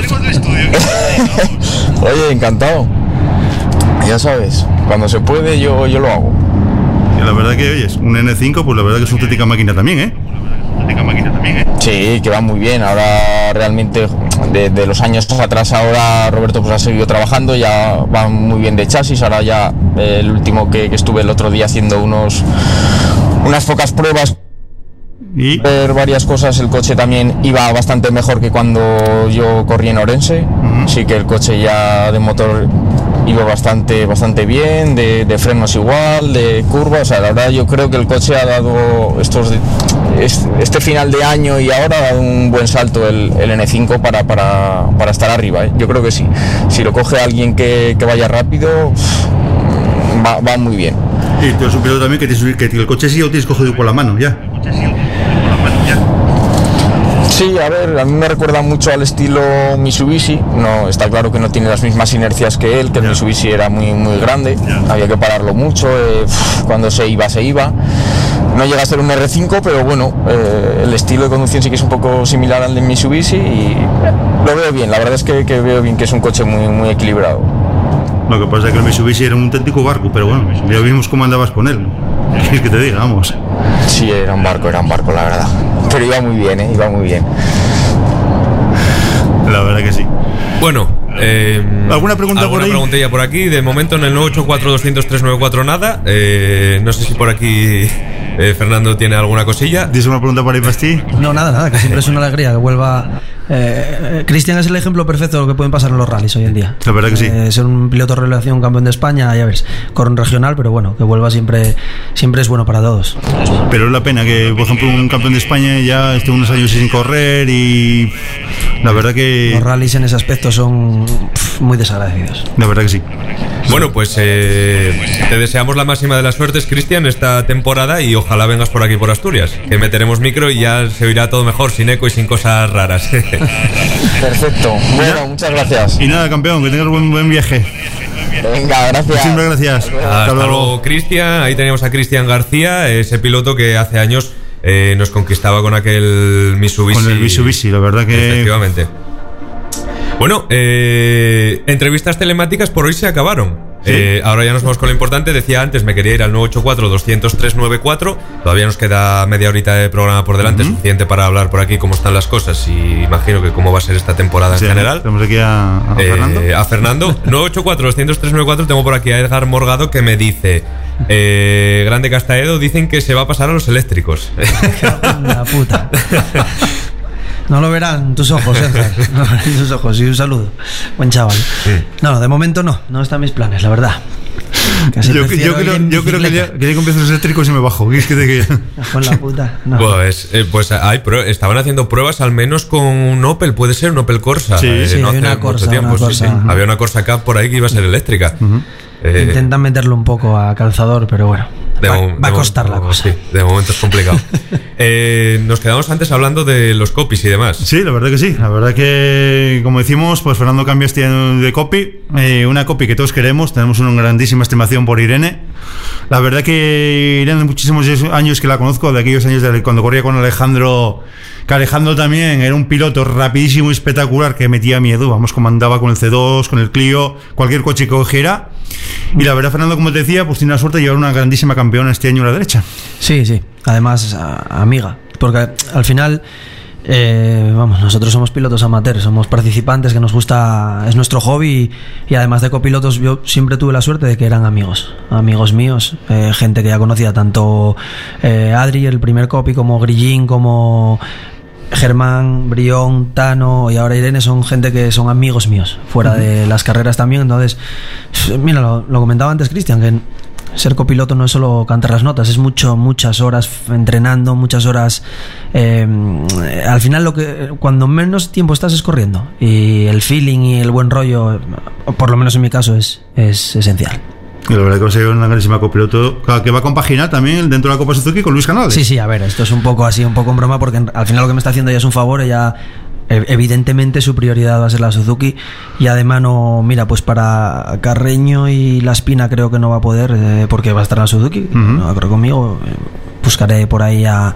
Oye, encantado. Ya sabes, cuando se puede yo, yo lo hago. Y la verdad que, oyes, un N cinco, pues la verdad que es una auténtica máquina también, ¿eh? Sí, que va muy bien. Ahora realmente de, de los años atrás ahora Roberto pues ha seguido trabajando, ya va muy bien de chasis. Ahora ya eh, el último que, que estuve el otro día haciendo unos unas pocas pruebas ¿Y? ver varias cosas, el coche también iba bastante mejor que cuando yo corrí en Orense. Uh-huh. Sí que el coche ya de motor iba bastante bastante bien, de, de frenos igual, de curvas. O sea, la verdad yo creo que el coche ha dado estos este final de año y ahora ha dado un buen salto el, el N cinco para, para, para estar arriba, ¿eh? Yo creo que sí. Si lo coge alguien que, que vaya rápido, va, va muy bien. Y te lo supiero también que, te, que el coche sí lo tienes cogido por la mano ya. Sí, a ver, a mí me recuerda mucho al estilo Mitsubishi. No, está claro que no tiene las mismas inercias que él, que el yeah. Mitsubishi era muy muy grande, yeah. había que pararlo mucho, eh, cuando se iba, se iba. No llega a ser un R cinco, pero bueno, eh, el estilo de conducción sí que es un poco similar al de Mitsubishi y lo veo bien, la verdad es que, que veo bien que es un coche muy, muy equilibrado. Lo que pasa es que el Mitsubishi era un auténtico barco, pero bueno, ya vimos cómo andabas con él. ¿Qué quieres que te diga? Vamos. Sí, era un barco, era un barco, la verdad. Pero iba muy bien, ¿eh? Iba muy bien. La verdad que sí. Bueno, eh, ¿alguna pregunta ¿alguna por ahí? preguntilla por aquí? De momento en el nueve ocho cuatro dos cero cero tres nueve cuatro nada. Eh, no sé si por aquí eh, Fernando tiene alguna cosilla. ¿Tienes una pregunta por ahí para ti? No, nada, nada, que siempre es una alegría que vuelva. Eh, Cristian es el ejemplo perfecto de lo que pueden pasar en los rallies hoy en día. La verdad que sí. Eh, ser un piloto de revelación, campeón de España, ya ves, corre un regional, pero bueno, que vuelva siempre siempre es bueno para todos. Pero es la pena que, por ejemplo, un campeón de España ya esté unos años sin correr y la verdad que... Los rallies en ese aspecto son pff, muy desagradecidos. La verdad que sí. Bueno, pues eh, te deseamos la máxima de las suertes, Cristian, esta temporada y ojalá vengas por aquí por Asturias, que meteremos micro y ya se oirá todo mejor, sin eco y sin cosas raras. Perfecto, bueno, muchas gracias. Y nada, campeón, que tengas buen, buen viaje. Venga, gracias. Siempre gracias. Hasta, Hasta luego, luego Cristian. Ahí teníamos a Cristian García, ese piloto que hace años eh, nos conquistaba con aquel Mitsubishi. Con el Mitsubishi, la verdad que... Efectivamente. Bueno, eh, entrevistas telemáticas por hoy se acabaron. ¿Sí? Eh, ahora ya nos vamos con lo importante. Decía antes, me quería ir al nueve ocho cuatro dos cero cero tres nueve cuatro. Todavía nos queda media horita de programa por delante, uh-huh. suficiente para hablar por aquí cómo están las cosas y imagino que cómo va a ser esta temporada sí, en general. Tenemos aquí a, a eh, Fernando. A Fernando. nueve ocho cuatro dos cero cero tres nueve cuatro. Tengo por aquí a Edgar Morgado que me dice: eh, Grande Castaedo, dicen que se va a pasar a los eléctricos. La puta. No lo verán tus ojos, Edgar. No lo verán tus ojos. Y un saludo. Buen chaval. Sí. No, de momento no. No están mis planes, la verdad. Casi yo, prefiero yo creo, ir en yo creo que ya, bicicleta. que ya comienzo los eléctricos y me bajo. ¿Qué es que te que... Con la puta. No. Pues, eh, pues hay, prue- estaban haciendo pruebas al menos con un Opel, puede ser un Opel Corsa. Sí, eh, sí, no hay hace una mucho Corsa, tiempo, una sí, sí. Corsa. Había una Corsa Cup por ahí que iba a ser eléctrica. Eh, Intentan meterlo un poco a calzador, pero bueno. De va, mo- va a de costar momento, la cosa. Sí, de momento es complicado. eh, nos quedamos antes hablando de los copies y demás. Sí, la verdad que sí. La verdad que, como decimos, pues Fernando cambia este año de copy. Eh, una copy que todos queremos. Tenemos una grandísima estimación por Irene. La verdad que Irene, muchísimos años que la conozco, de aquellos años de cuando corría con Alejandro. Que Alejandro también era un piloto rapidísimo y espectacular que metía miedo. Vamos, como andaba con el C dos, con el Clio, cualquier coche que cogiera. Y la verdad, Fernando, como te decía, pues tiene la suerte de llevar una grandísima campeona este año a la derecha. Sí, sí. Además, a- amiga. Porque al final, eh, vamos, nosotros somos pilotos amateurs, somos participantes que nos gusta, es nuestro hobby. Y, y además de copilotos, yo siempre tuve la suerte de que eran amigos, amigos míos, eh, gente que ya conocía, tanto eh, Adri, el primer copy, como Grillín, como Germán, Brión, Tano y ahora Irene son gente que son amigos míos fuera uh-huh. de las carreras también. Entonces, mira, lo, lo comentaba antes Cristian, que ser copiloto no es solo cantar las notas, es mucho, muchas horas entrenando, muchas horas. Eh, al final, lo que cuando menos tiempo estás es corriendo, y el feeling y el buen rollo, por lo menos en mi caso, es, es esencial. Y la verdad que va a ser una grandísima copiloto que va a compaginar también dentro de la Copa Suzuki con Luis Canales. Sí, sí, a ver, esto es un poco así, un poco en broma, porque al final lo que me está haciendo ella es un favor. Ella, evidentemente, su prioridad va a ser la Suzuki, y además no, mira, pues para Carreño y La Espina creo que no va a poder, eh, porque va a estar la Suzuki. Uh-huh. No creo conmigo. Eh, buscaré por ahí a,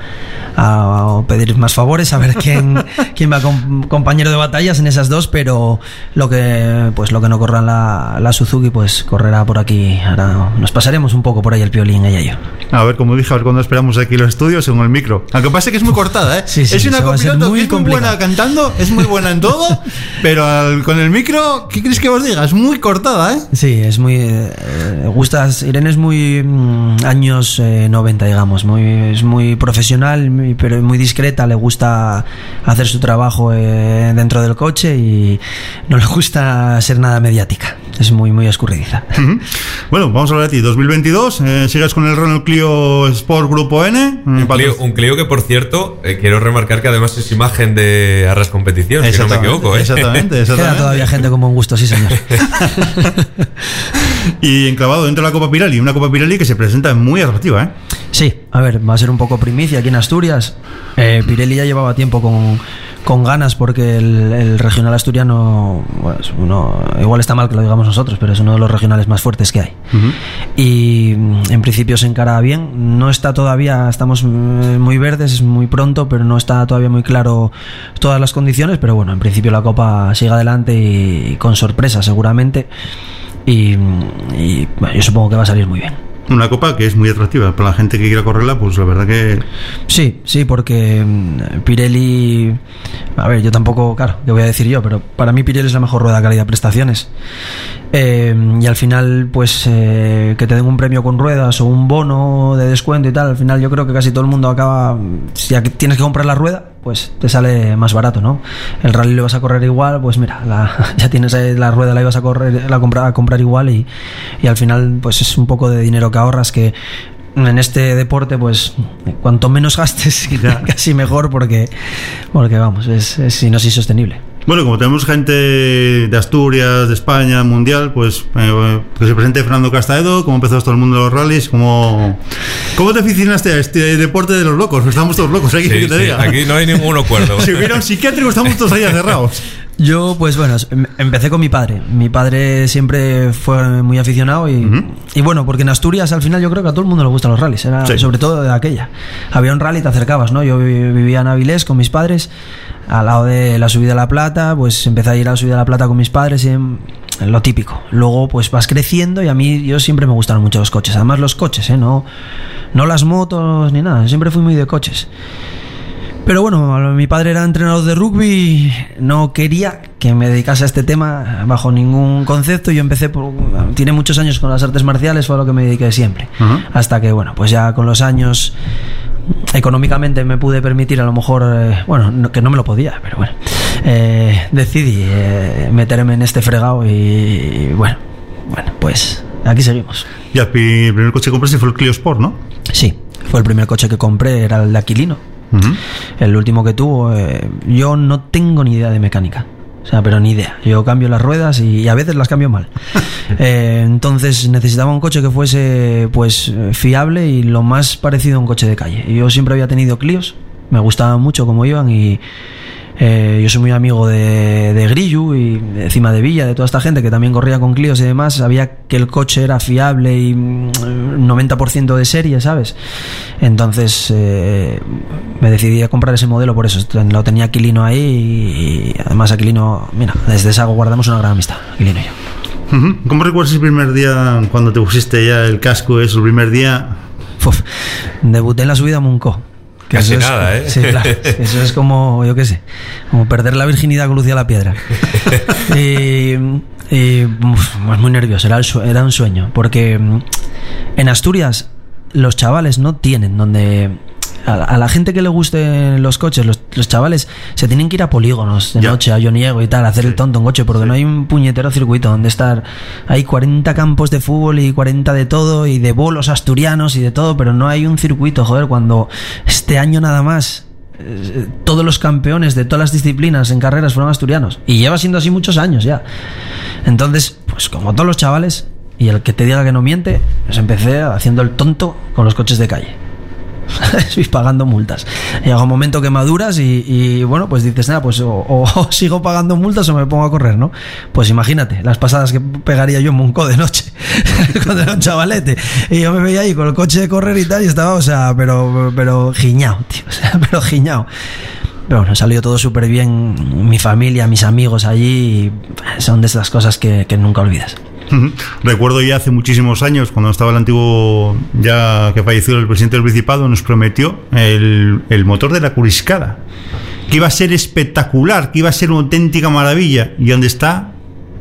a, a pedir más favores, a ver quién, quién va com, compañero de batallas en esas dos, pero lo que pues lo que no corra la, la Suzuki, pues correrá por aquí. Ahora nos pasaremos un poco por ahí el Piolín, ella y yo. A ver, como dije, a ver cuando esperamos aquí los estudios según el micro. Aunque pase que es muy cortada, ¿eh? Sí, sí, es una copiloto muy que es muy buena cantando, es muy buena en todo, pero al, con el micro, ¿qué crees que os diga? Es muy cortada, ¿eh? Sí, es muy... Eh, gustas, Irene es muy mm, años eh, noventa, digamos, muy es muy profesional, muy, pero muy discreta. Le gusta hacer su trabajo eh, dentro del coche y no le gusta ser nada mediática. Es muy, muy escurridiza. Uh-huh. Bueno, vamos a hablar de ti. dos mil veintidós, eh, sigues con el Renault Clio Sport Grupo N. Un Clio, un Clio que, por cierto, eh, quiero remarcar que además es imagen de Arras Competición, si no me equivoco. ¿eh? Exactamente, exactamente. Queda todavía gente con buen gusto, sí, señor. Y enclavado dentro de la Copa Pirelli, una Copa Pirelli que se presenta muy atractiva, ¿eh? Sí, a ver, va a ser un poco primicia aquí en Asturias. Eh, Pirelli ya llevaba tiempo con, con ganas, porque el, el regional asturiano, bueno, es uno, igual está mal que lo digamos nosotros, pero es uno de los regionales más fuertes que hay. Uh-huh. Y en principio se encara bien. No está todavía, estamos muy verdes, es muy pronto, pero no está todavía muy claro todas las condiciones. Pero bueno, en principio la Copa sigue adelante y, y con sorpresa seguramente. Y, y bueno, yo supongo que va a salir muy bien. Una copa que es muy atractiva para la gente que quiera correrla, pues la verdad que... Sí, sí, porque Pirelli... A ver, yo tampoco, claro, ¿qué voy a decir yo? Pero para mí Pirelli es la mejor rueda calidad-prestaciones. Eh, y al final, pues, eh, que te den un premio con ruedas o un bono de descuento y tal, al final yo creo que casi todo el mundo acaba... Si tienes que comprar la rueda, pues te sale más barato, ¿no? El rally lo vas a correr igual, pues mira, la, ya tienes la rueda, la ibas a correr, la comprar, a comprar igual, y, y al final, pues es un poco de dinero que ahorras, que en este deporte, pues cuanto menos gastes, casi mejor, porque, porque vamos, es, es, si no es insostenible. Bueno, como tenemos gente de Asturias, de España, mundial, pues eh, que se presente Fernando Castaedo. ¿Cómo empezó todo el mundo de los rallies? ¿Cómo, cómo te aficionaste a este deporte de los locos? Estamos todos locos, aquí, sí, que te sí, diga. Aquí no hay ninguno cuerdo. Si hubiera un psiquiátrico, estamos todos ahí cerrados. Yo, pues bueno, empecé con mi padre. Mi padre siempre fue muy aficionado y, uh-huh. y bueno, porque en Asturias al final yo creo que a todo el mundo le gustan los rallies, era, sí. sobre todo de aquella. Había un rally, te acercabas, ¿no? Yo vivía en Avilés con mis padres, al lado de la subida a La Plata, pues empecé a ir a la subida a La Plata con mis padres y en, en lo típico. Luego pues vas creciendo y a mí yo siempre me gustaron mucho los coches, además los coches, ¿eh? No, no las motos ni nada, siempre fui muy de coches. Pero bueno, mi padre era entrenador de rugby, no quería que me dedicase a este tema bajo ningún concepto. Yo empecé por... Tiene muchos años con las artes marciales, fue a lo que me dediqué siempre. Uh-huh. Hasta que, bueno, pues ya con los años económicamente me pude permitir a lo mejor... Eh, bueno, no, que no me lo podía, pero bueno. Eh, decidí eh, meterme en este fregado y, y bueno, bueno, pues... aquí seguimos. Y el primer coche que compraste fue el Clio Sport, ¿no? Sí, fue el primer coche que compré, era el de Aquilino. Uh-huh. El último que tuvo, eh, yo no tengo ni idea de mecánica. O sea, pero ni idea. Yo cambio las ruedas y, y a veces las cambio mal. eh, entonces necesitaba un coche que fuese pues fiable y lo más parecido a un coche de calle. Y yo siempre había tenido Clios, me gustaban mucho cómo iban y eh, yo soy muy amigo de, de Grillo y de Cima de Villa, de toda esta gente que también corría con Clios y demás. Sabía que el coche era fiable y noventa por ciento de serie, ¿sabes? Entonces eh, me decidí a comprar ese modelo por eso. Lo tenía Aquilino ahí y, y además Aquilino, mira, desde esa guardamos una gran amistad, Aquilino y yo. Uh-huh. ¿Cómo recuerdas el primer día cuando te pusiste ya el casco? ¿Es el primer día? Uf, debuté en la subida a Muncó. Que Casi eso nada, es, ¿eh? Sí, claro. Eso es como, yo qué sé, como perder la virginidad con Lucía la Piedra. y, y uf, muy nervioso, era, el, era un sueño. Porque en Asturias los chavales no tienen donde... A, a la gente que le gusten los coches, los, los chavales se tienen que ir a polígonos de ya. noche, a Yoniego y tal, a hacer sí. el tonto en coche, porque sí. no hay un puñetero circuito donde estar. Hay cuarenta campos de fútbol y cuarenta de todo, y de bolos asturianos y de todo, pero no hay un circuito, joder, cuando este año nada más eh, todos los campeones de todas las disciplinas en carreras fueron asturianos, y lleva siendo así muchos años ya. Entonces, pues como todos los chavales, y el que te diga que no miente, pues empecé haciendo el tonto con los coches de calle. Estoy pagando multas. Llega un momento que maduras y, y bueno, pues dices, nada, pues o, o, o sigo pagando multas o me pongo a correr, ¿no? Pues imagínate, las pasadas que pegaría yo en Muncó de noche cuando era un chavalete. Y yo me veía ahí con el coche de correr y tal, y estaba, o sea, pero, pero giñao, tío, o sea, pero giñao. Pero bueno, salió todo súper bien. Mi familia, mis amigos allí, son de estas cosas que, que nunca olvidas. Recuerdo ya hace muchísimos años, cuando estaba el antiguo, ya que falleció el presidente del Principado, nos prometió el, el motor de la Curiscada, que iba a ser espectacular, que iba a ser una auténtica maravilla. ¿Y dónde está?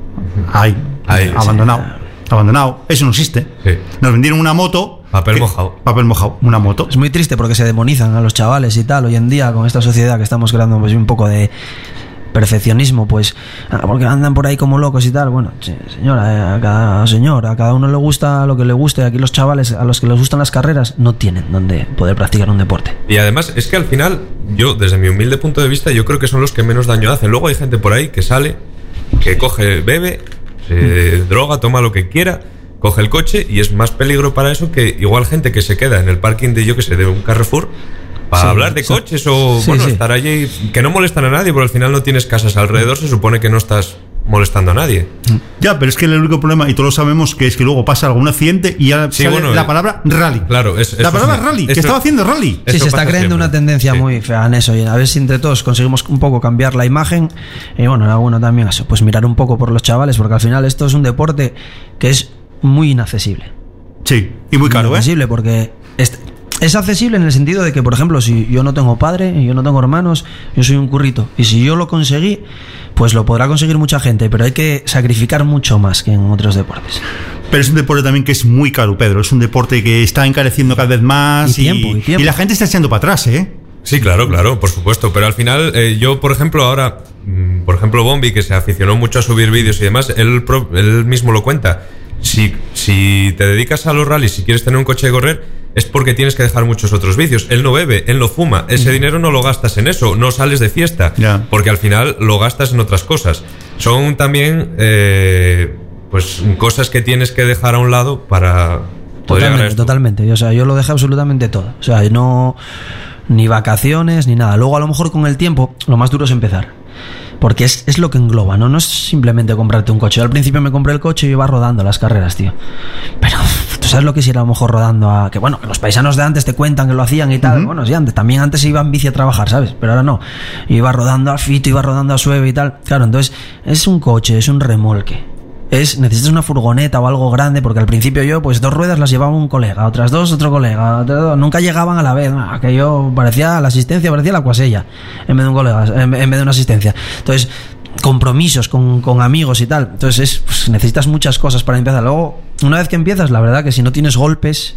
Ahí, Ahí abandonado. Sí. Abandonado. Eso no existe. Sí. Nos vendieron una moto. Papel que, mojado. Papel mojado, una moto. Es muy triste porque se demonizan a los chavales y tal. Hoy en día, con esta sociedad que estamos creando, pues un poco de perfeccionismo, pues porque andan por ahí como locos y tal. Bueno, señora, a cada señor, a cada uno le gusta lo que le guste. Aquí los chavales, a los que les gustan las carreras, no tienen donde poder practicar un deporte. Y además es que al final, yo desde mi humilde punto de vista, yo creo que son los que menos daño hacen. Luego hay gente por ahí que sale, que coge, bebe, se mm. droga, toma lo que quiera, coge el coche, y es más peligro para eso que igual gente que se queda en el parking de, yo que sé, de un Carrefour para sí, hablar de coches o sí, bueno, sí. estar allí, que no molestan a nadie, porque al final no tienes casas alrededor, se supone que no estás molestando a nadie. Ya, pero es que el único problema, y todos lo sabemos, que es que luego pasa algún accidente y ya sí, sale bueno, la palabra rally. Claro, es, la palabra es, rally, que eso, estaba haciendo rally. Sí, se está creando siempre una tendencia sí. muy fea en eso, y a ver si entre todos conseguimos un poco cambiar la imagen, y bueno, en alguno también eso, pues mirar un poco por los chavales, porque al final esto es un deporte que es muy inaccesible. Sí, y muy caro, muy inaccesible, ¿eh? Porque este, es accesible en el sentido de que, por ejemplo, si yo no tengo padre, yo no tengo hermanos, yo soy un currito, y si yo lo conseguí, pues lo podrá conseguir mucha gente, pero hay que sacrificar mucho más que en otros deportes. Pero es un deporte también que es muy caro, Pedro. Es un deporte que está encareciendo cada vez más y, tiempo, y, y, tiempo. y la gente está echando para atrás, ¿eh? Sí, claro, claro, por supuesto. Pero al final, eh, yo, por ejemplo, ahora, por ejemplo, Bombi, que se aficionó mucho a subir vídeos y demás, él, él mismo lo cuenta. Si, si te dedicas a los rallies, si quieres tener un coche de correr, es porque tienes que dejar muchos otros vicios. Él no bebe, él no fuma. Ese dinero no lo gastas en eso, no sales de fiesta, yeah. porque al final lo gastas en otras cosas. Son también eh, pues cosas que tienes que dejar a un lado para poder totalmente, llegar a esto. Totalmente. O sea, yo lo dejé absolutamente todo. O sea, no ni vacaciones ni nada. Luego a lo mejor con el tiempo lo más duro es empezar. Porque es, es lo que engloba, ¿no? No es simplemente comprarte un coche. Yo al principio me compré el coche y iba rodando las carreras, tío. Pero tú sabes lo que es ir a lo mejor rodando a... Que bueno, que los paisanos de antes te cuentan que lo hacían y tal. Uh-huh. Bueno, sí, antes, también antes iba en bici a trabajar, ¿sabes? Pero ahora no. Iba rodando al Fito, iba rodando a Sueve y tal. Claro, entonces es un coche, es un remolque. Es, necesitas una furgoneta o algo grande, porque al principio yo, pues dos ruedas las llevaba un colega, otras dos otro colega, otras dos, nunca llegaban a la vez, ¿no? Que yo parecía la asistencia, parecía la cuasella, en vez de un colega, en, en vez de una asistencia. Entonces, compromisos con, con amigos y tal. Entonces, es, pues, necesitas muchas cosas para empezar. Luego, una vez que empiezas, la verdad que si no tienes golpes,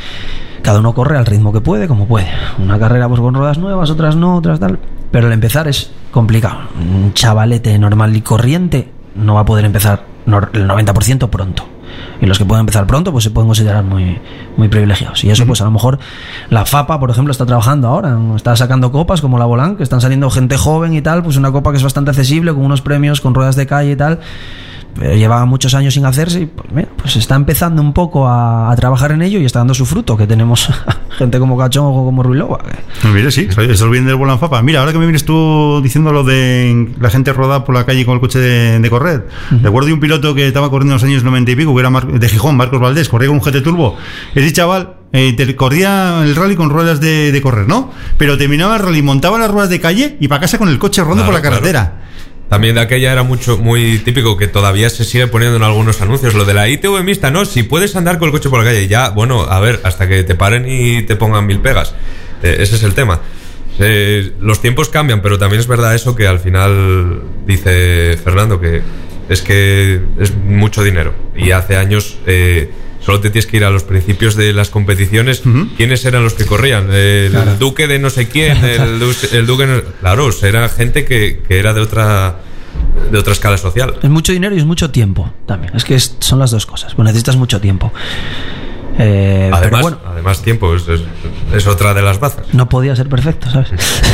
cada uno corre al ritmo que puede, como puede. Una carrera pues con ruedas nuevas, otras no, otras tal. Pero el empezar es complicado. Un chavalete normal y corriente no va a poder empezar el noventa por ciento pronto. Y los que pueden empezar pronto, pues se pueden considerar muy, muy privilegiados. Y eso, uh-huh. pues a lo mejor la FAPA, por ejemplo, está trabajando ahora, está sacando copas como la Volán, que están saliendo gente joven y tal, pues una copa que es bastante accesible, con unos premios, con ruedas de calle y tal. Pero llevaba muchos años sin hacerse y pues, mira, pues está empezando un poco a, a trabajar en ello y está dando su fruto, que tenemos gente como Cachón o como Ruilova. Que... Mire, sí, eso es bien del Volán Fapa. Mira, ahora que me vienes tú diciendo lo de la gente rodada por la calle con el coche de, de correr, uh-huh. recuerdo de un piloto que estaba corriendo en los años noventa y pico, que era Mar- de Gijón, Marcos Valdés, corría con un G T Turbo. Ese chaval eh, te corría el rally con ruedas de, de correr, ¿no? Pero terminaba el rally, montaba las ruedas de calle y para casa con el coche rodando claro, por la carretera. Claro. También de aquella era mucho muy típico, que todavía se sigue poniendo en algunos anuncios, lo de la I T V mixta, ¿no? Si puedes andar con el coche por la calle, ya, bueno, a ver, hasta que te paren y te pongan mil pegas. Eh, ese es el tema. Eh, los tiempos cambian, pero también es verdad eso que al final dice Fernando, que es que es mucho dinero. Y hace años... Eh, solo te tienes que ir a los principios de las competiciones. Uh-huh. ¿Quiénes eran los que corrían? El claro. duque de no sé quién, el, du- el duque... No... Claro, era gente que, que era de otra de otra escala social. Es mucho dinero y es mucho tiempo también. Es que es, son las dos cosas. Pues necesitas mucho tiempo. Eh, además, pero bueno, además tiempo es, es, es otra de las bazas. No podía ser perfecto, ¿sabes?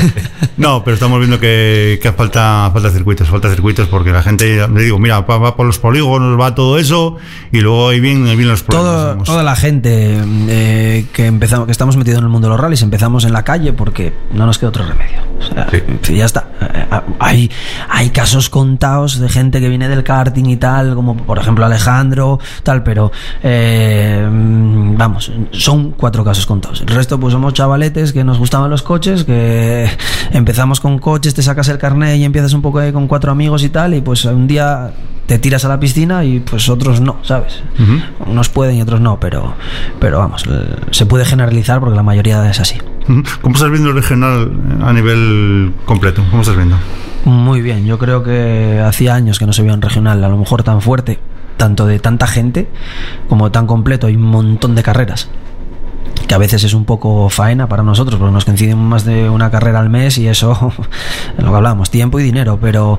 No, pero estamos viendo que, que falta falta circuitos, falta circuitos porque la gente, le digo, mira, va, va por los polígonos, va todo eso y luego ahí vienen, vienen los problemas. Todo, toda la gente eh, que empezamos, que estamos metidos en el mundo de los rallies, empezamos en la calle porque no nos queda otro remedio. O sea, sí. Ya está. Hay, hay casos contados de gente que viene del karting y tal, como por ejemplo Alejandro, tal, pero eh, vamos, son cuatro casos contados. El resto pues somos chavaletes que nos gustaban los coches, que empezamos con coches, te sacas el carnet y empiezas un poco ahí con cuatro amigos y tal, y pues un día te tiras a la piscina y pues otros no, ¿sabes? Uh-huh. Unos pueden y otros no, pero, pero vamos, se puede generalizar porque la mayoría es así. ¿Cómo estás viendo el regional a nivel completo? ¿Cómo estás viendo? Muy bien, yo creo que hacía años que no se veía un regional a lo mejor tan fuerte, tanto de tanta gente como tan completo. Hay un montón de carreras que a veces es un poco faena para nosotros porque nos coinciden más de una carrera al mes y eso es lo que hablábamos, tiempo y dinero, pero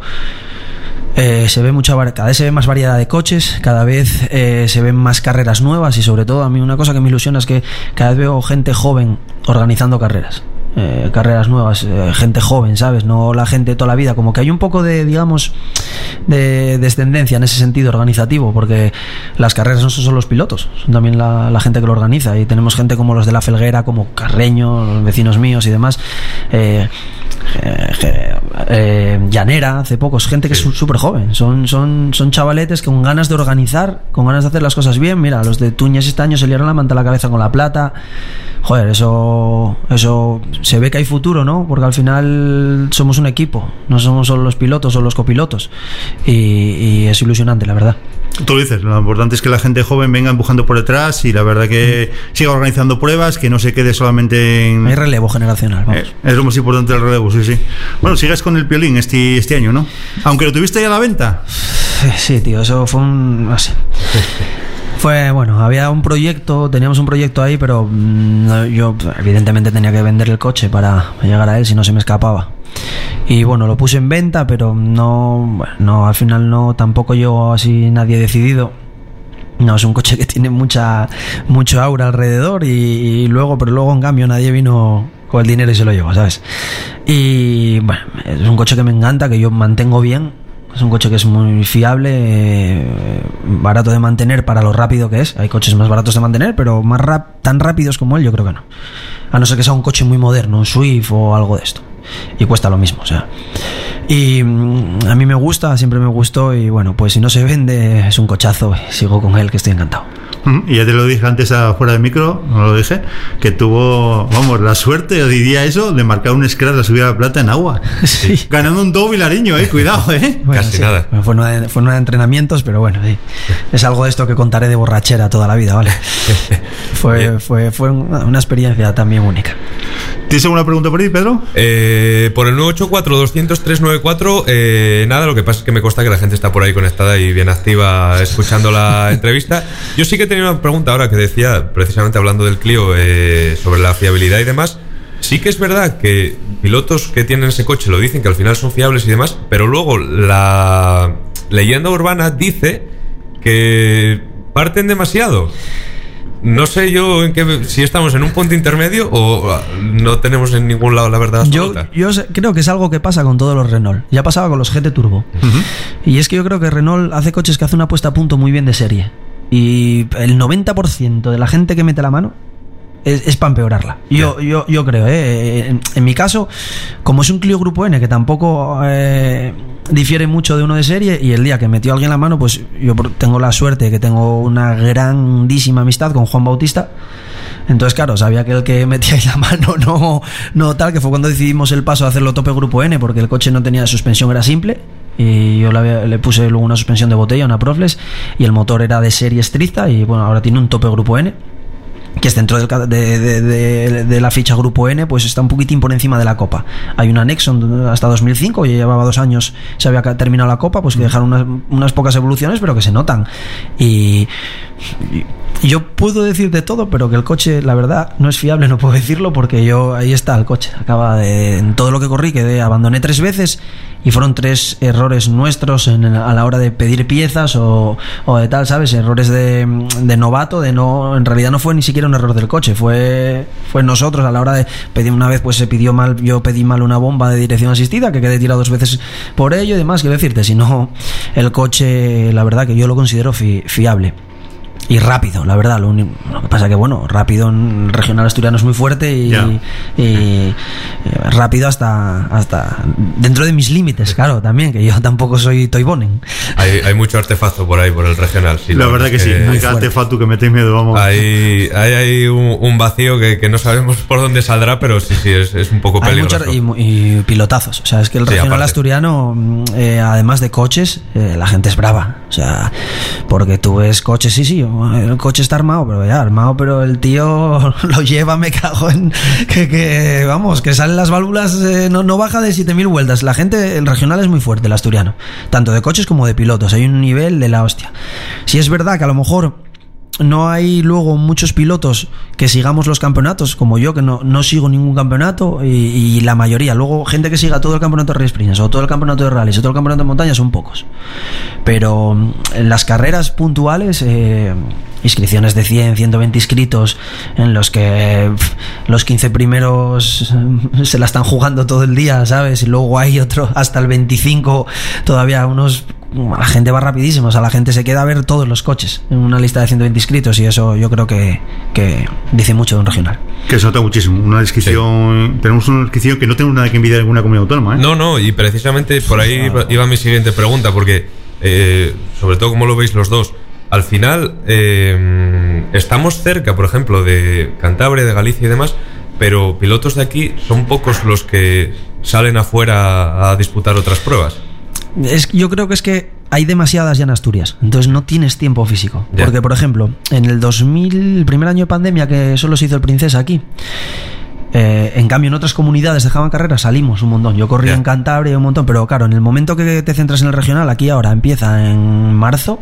eh, se ve mucha, cada vez se ve más variedad de coches, cada vez eh, se ven más carreras nuevas y sobre todo a mí una cosa que me ilusiona es que cada vez veo gente joven organizando carreras. Eh, carreras nuevas, eh, gente joven, ¿sabes? No la gente de toda la vida, como que hay un poco de, digamos, de descendencia en ese sentido organizativo, porque las carreras no son solo los pilotos, son también la, la gente que lo organiza, y tenemos gente como los de la Felguera, como Carreño, los vecinos míos y demás, eh, eh, eh, Llanera, hace pocos, gente que sí. Es súper joven, son, son, son chavaletes con ganas de organizar, con ganas de hacer las cosas bien. Mira, los de Tuñas este año se liaron la manta a la cabeza con la plata. Joder, eso, eso se ve que hay futuro, ¿no? Porque al final somos un equipo, no somos solo los pilotos o los copilotos, y, y es ilusionante, la verdad. Tú lo dices, lo importante es que la gente joven venga empujando por detrás y la verdad que mm. siga organizando pruebas, que no se quede solamente en... Hay relevo generacional, vamos. Eh, es lo más importante del relevo, sí, sí. Bueno, sigues con el Piolín este, este año, ¿no? Aunque lo tuviste ya a la venta. Sí, tío, eso fue un... no sé. Fue, bueno, había un proyecto, teníamos un proyecto ahí, pero no, yo evidentemente tenía que vender el coche para llegar a él, si no se me escapaba. Y bueno, lo puse en venta, pero no, bueno, no, al final no, tampoco yo así nadie decidido. No, es un coche que tiene mucha mucho aura alrededor y, y luego, pero luego en cambio nadie vino con el dinero y se lo llevó, ¿sabes? Y bueno, es un coche que me encanta, que yo mantengo bien. Es un coche que es muy fiable, eh, barato de mantener para lo rápido que es. Hay coches más baratos de mantener, pero más rap, tan rápidos como él yo creo que no. A no ser que sea un coche muy moderno, un Swift o algo de esto. Y cuesta lo mismo, o sea. Y mm, a mí me gusta, siempre me gustó, y bueno, pues si no se vende es un cochazo y sigo con él, que estoy encantado. Y ya te lo dije antes afuera del micro, no lo dije, que tuvo, vamos, la suerte, yo diría eso, de marcar un scratch, la subida de plata en agua. Sí. Ganando un Dow Vilariño, eh, cuidado, eh. Bueno, Casi sí. nada. Bueno, fue, uno de, fue uno de entrenamientos, pero bueno, sí. Es algo de esto que contaré de borrachera toda la vida, ¿vale? fue, fue, fue una, una experiencia también única. ¿Tienes alguna pregunta por ahí, Pedro? Eh, por el nueve ocho cuatro, dos cero cero, tres nueve cuatro, eh, nada, lo que pasa es que me consta que la gente está por ahí conectada y bien activa escuchando la entrevista. Yo sí que tenía una pregunta ahora que decía, precisamente hablando del Clio, eh, sobre la fiabilidad y demás. Sí que es verdad que pilotos que tienen ese coche lo dicen, que al final son fiables y demás, pero luego la leyenda urbana dice que parten demasiado. No sé yo en qué, si estamos en un punto intermedio o no tenemos en ningún lado la verdad absoluta. Yo, yo sé, creo que es algo que pasa con todos los Renault. Ya pasaba con los G T Turbo. Uh-huh. Y es que yo creo que Renault hace coches que hace una puesta a punto muy bien de serie. Y el noventa por ciento de la gente que mete la mano es, es para empeorarla. Yo, yeah. yo, yo creo, ¿eh? En, en mi caso, como es un Clio Grupo N que tampoco eh, difiere mucho de uno de serie, y el día que metió alguien la mano, pues yo tengo la suerte de que tengo una grandísima amistad con Juan Bautista. Entonces, claro, sabía que el que metía ahí la mano no, no tal, que fue cuando decidimos el paso de hacerlo tope Grupo N, porque el coche no tenía suspensión, era simple. Y yo le, le puse luego una suspensión de botella, una Proflex, y el motor era de serie estricta. Y bueno, ahora tiene un tope Grupo N, que es dentro del, de, de, de, de la ficha Grupo N, pues está un poquitín por encima de la Copa. Hay una Nexon hasta dos mil cinco, y llevaba dos años, se había terminado la Copa, pues que dejaron unas, unas pocas evoluciones, pero que se notan. Y, y yo puedo decir de todo, pero que el coche, la verdad, no es fiable, no puedo decirlo, porque yo, ahí está el coche, acaba de, en todo lo que corrí, quedé, abandoné tres veces, y fueron tres errores nuestros en, a la hora de pedir piezas o, o de tal, ¿sabes? Errores de, de novato, de no, en realidad no fue ni siquiera un error del coche, fue fue nosotros a la hora de pedir. Una vez pues se pidió mal, yo pedí mal una bomba de dirección asistida, que quedé tirado dos veces por ello y demás. Quiero decirte, si no, el coche, la verdad que yo lo considero fi, fiable y rápido, la verdad. Lo, único, lo que pasa que, bueno, rápido en el regional asturiano es muy fuerte y, yeah. y, y rápido hasta hasta dentro de mis límites, claro, también, que yo tampoco soy Toivonen. Hay, hay mucho artefacto por ahí, por el regional. Sí, la, la verdad que, que sí, hay que artefacto que metéis miedo, vamos. Hay, hay, hay un, un vacío que, que no sabemos por dónde saldrá, pero sí, sí, es, es un poco peligroso. Hay mucho, y, y pilotazos, o sea, es que el sí, regional aparte. asturiano, eh, además de coches, eh, la gente es brava, o sea, porque tú ves coches, sí, sí, el coche está armado, pero ya armado, pero el tío lo lleva, me cago en que, que vamos, que salen las válvulas, eh, no, no baja de siete mil vueltas. La gente, el regional es muy fuerte, el asturiano, tanto de coches como de pilotos, hay un nivel de la hostia. Si es verdad que a lo mejor no hay luego muchos pilotos que sigamos los campeonatos, como yo, que no, no sigo ningún campeonato, y, y la mayoría, luego gente que siga todo el campeonato de Race Sprints o todo el campeonato de rallies o todo el campeonato de montaña son pocos, pero en las carreras puntuales, eh, inscripciones de cien, ciento veinte inscritos, en los que pff, los quince primeros se la están jugando todo el día, ¿sabes? Y luego hay otro hasta el veinticinco, todavía unos. La gente va rapidísimo, o sea, la gente se queda a ver todos los coches en una lista de ciento veinte inscritos, y eso yo creo que, que dice mucho de un regional. Que se nota muchísimo. Una inscripción, sí. Tenemos una inscripción que no tenemos nada que envidiar en ninguna comunidad autónoma, ¿eh? No, no, y precisamente por ahí iba, iba mi siguiente pregunta, porque eh, sobre todo como lo veis los dos, al final eh, estamos cerca, por ejemplo, de Cantabria, de Galicia y demás, pero pilotos de aquí son pocos los que salen afuera a disputar otras pruebas. Es, yo creo que es que hay demasiadas ya en Asturias, entonces no tienes tiempo físico. Ya. Porque, por ejemplo, en el dos mil, el primer año de pandemia, que solo se hizo el Princesa aquí, eh, en cambio en otras comunidades dejaban carreras, salimos un montón. Yo corría ya. en Cantabria un montón, pero claro, en el momento que te centras en el regional, aquí ahora empieza en marzo,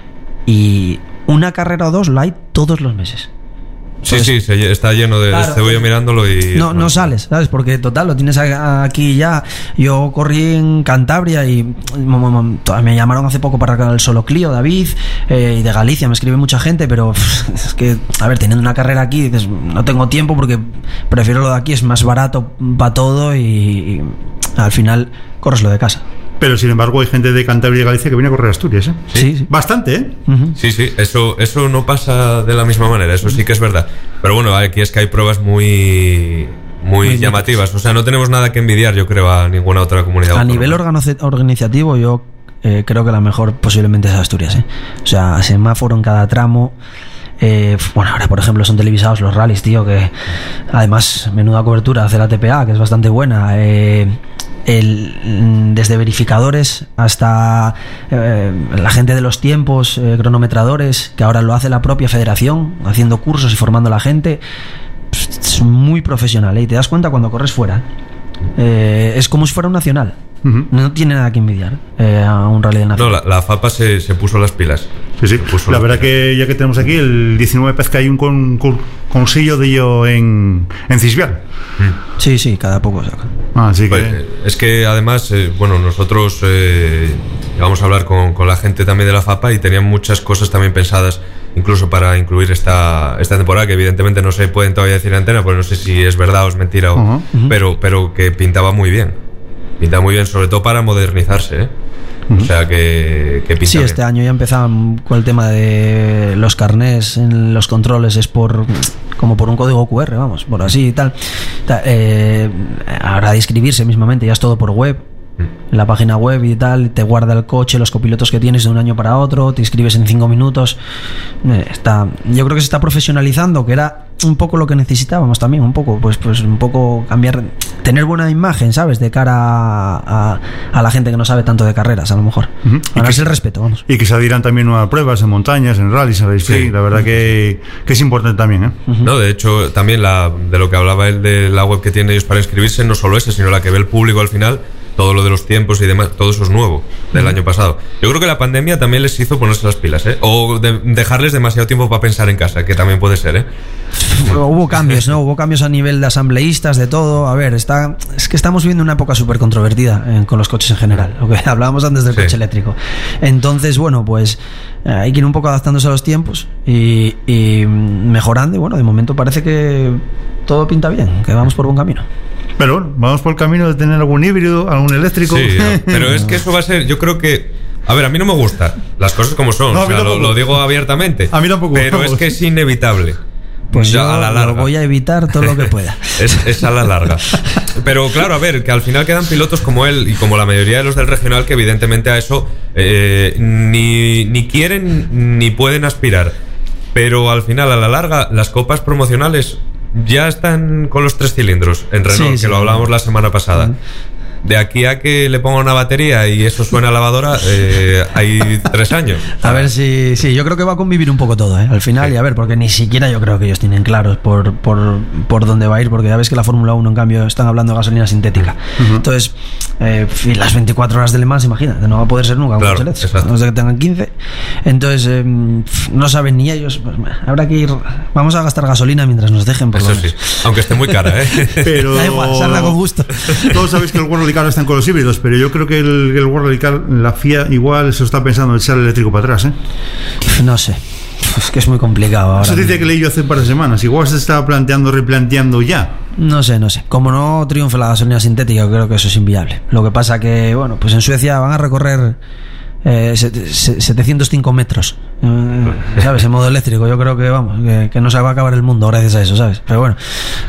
y una carrera o dos la hay todos los meses. Sí, pues, sí, se, está lleno de claro, cebolla mirándolo y... No, no sales, ¿sabes? Porque total, lo tienes aquí ya. Yo corrí en Cantabria y me llamaron hace poco para el Solo Clio, David, eh, y de Galicia me escribe mucha gente, pero es que, a ver, teniendo una carrera aquí, dices, no tengo tiempo porque prefiero lo de aquí, es más barato para todo y, y al final corres lo de casa. Pero sin embargo hay gente de Cantabria y Galicia que viene a correr a Asturias, ¿eh? Sí, sí. Bastante, ¿eh? Uh-huh. Sí, sí, eso, eso no pasa de la misma manera, eso sí que es verdad. Pero bueno, aquí es que hay pruebas muy, muy, muy llamativas. O sea, no tenemos nada que envidiar, yo creo, a ninguna otra comunidad a autónoma. Nivel organiz- organizativo, yo eh, creo que la mejor posiblemente es Asturias, ¿eh? O sea, semáforo en cada tramo. Eh, bueno, ahora por ejemplo son televisados los rallies, tío, que además menuda cobertura hace la T P A, que es bastante buena. Eh, el, desde verificadores hasta eh, la gente de los tiempos, eh, cronometradores, que ahora lo hace la propia federación, haciendo cursos y formando a la gente. Es muy profesional, ¿eh? Y te das cuenta cuando corres fuera, eh, es como si fuera un nacional. Uh-huh. No tiene nada que envidiar eh, a un rally de nacional. No, la, la FAPA se, se puso las pilas. Sí, sí. La verdad que ya que tenemos aquí el diecinueve pez que hay un con, con, consillo de ello en, en Cisvial. Mm. Sí, sí, cada poco saca. Ah, sí que... Pues, es que además, eh, bueno, nosotros eh, Vamos a hablar con, con la gente también de la FAPA y tenían muchas cosas también pensadas, incluso para incluir esta, esta temporada, que evidentemente no se pueden todavía decir en antena, porque no sé si es verdad o es mentira, o, uh-huh, uh-huh. Pero, pero que pintaba muy bien. Pintaba muy bien, sobre todo para modernizarse, ¿eh? Uh-huh. O sea que, que pinta Sí, este bien. año ya empezaban con el tema de los carnés en los controles, es por como por un código cu erre, vamos, por así y tal. Eh, ahora de inscribirse mismamente, ya es todo por web. La página web y tal, te guarda el coche, los copilotos que tienes de un año para otro, te inscribes en cinco minutos. Eh, está, yo creo que se está profesionalizando, que era un poco lo que necesitábamos también, un poco, pues, pues un poco cambiar, tener buena imagen, ¿sabes? De cara a, a, a la gente que no sabe tanto de carreras, a lo mejor. Uh-huh. Ahora es el respeto, vamos. Y que se adhieran también a pruebas en montañas, en rallies, en race free, sí. La verdad que, que es importante también, ¿eh? Uh-huh. No, de hecho, también la, de lo que hablaba él de la web que tienen ellos para inscribirse, no solo esa, sino la que ve el público al final. Todo lo de los tiempos y demás, todo eso es nuevo del uh-huh. año pasado. Yo creo que la pandemia también les hizo ponerse las pilas, ¿eh? O de dejarles demasiado tiempo para pensar en casa, que también puede ser, ¿eh? Hubo cambios, ¿no? Hubo cambios a nivel de asambleístas, de todo. A ver, está, es que estamos viviendo una época súper controvertida eh, con los coches en general, lo que hablábamos antes del sí. coche eléctrico. Entonces, bueno, pues eh, hay que ir un poco adaptándose a los tiempos y, y mejorando. Y bueno, de momento parece que todo pinta bien, que vamos por buen camino. Pero bueno, vamos por el camino de tener algún híbrido, algún eléctrico. Sí, no, pero es que eso va a ser, yo creo que... A ver, a mí no me gusta, las cosas como son, no, o sea, lo, lo digo abiertamente. A mí tampoco. Pero es que es inevitable. Pues yo a la larga. Lo voy a evitar todo lo que pueda. es, es a la larga. Pero claro, a ver, que al final quedan pilotos como él y como la mayoría de los del regional que evidentemente a eso eh, ni, ni quieren ni pueden aspirar. Pero al final, a la larga, las copas promocionales... Ya están con los tres cilindros en Renault, sí, que sí, lo hablábamos la semana pasada. De aquí a que le ponga una batería y eso suena a lavadora, eh, hay tres años. A ver si... Sí, yo creo que va a convivir un poco todo, ¿eh? Al final, sí. Y a ver, porque ni siquiera yo creo que ellos tienen claros por, por, por dónde va a ir, porque ya ves que la Fórmula uno, en cambio, están hablando de gasolina sintética. Uh-huh. Entonces, eh, las veinticuatro horas de Le Mans, imagínate, no va a poder ser nunca un claro, coche eléctrico, no sé que tengan quince. Entonces, eh, no saben ni ellos. Pues, habrá que ir... Vamos a gastar gasolina mientras nos dejen, por eso lo menos. Sí, aunque esté muy cara, ¿eh? Pero... Da igual, salga con gusto. Todos sabéis que el World Car están con los híbridos, pero yo creo que el, el World Car, la F I A igual se está pensando en echar el eléctrico para atrás, ¿eh? No sé, es que es muy complicado ahora. Eso dice mismo. Que leí yo hace un par de semanas. Igual se está planteando, replanteando ya. No sé, no sé. Como no triunfe la gasolina sintética, creo que eso es inviable. Lo que pasa que, bueno, pues en Suecia van a recorrer eh, setecientos cinco metros, eh, ¿sabes? En modo eléctrico. Yo creo que, vamos, que, que no se va a acabar el mundo gracias a eso, ¿sabes? Pero bueno.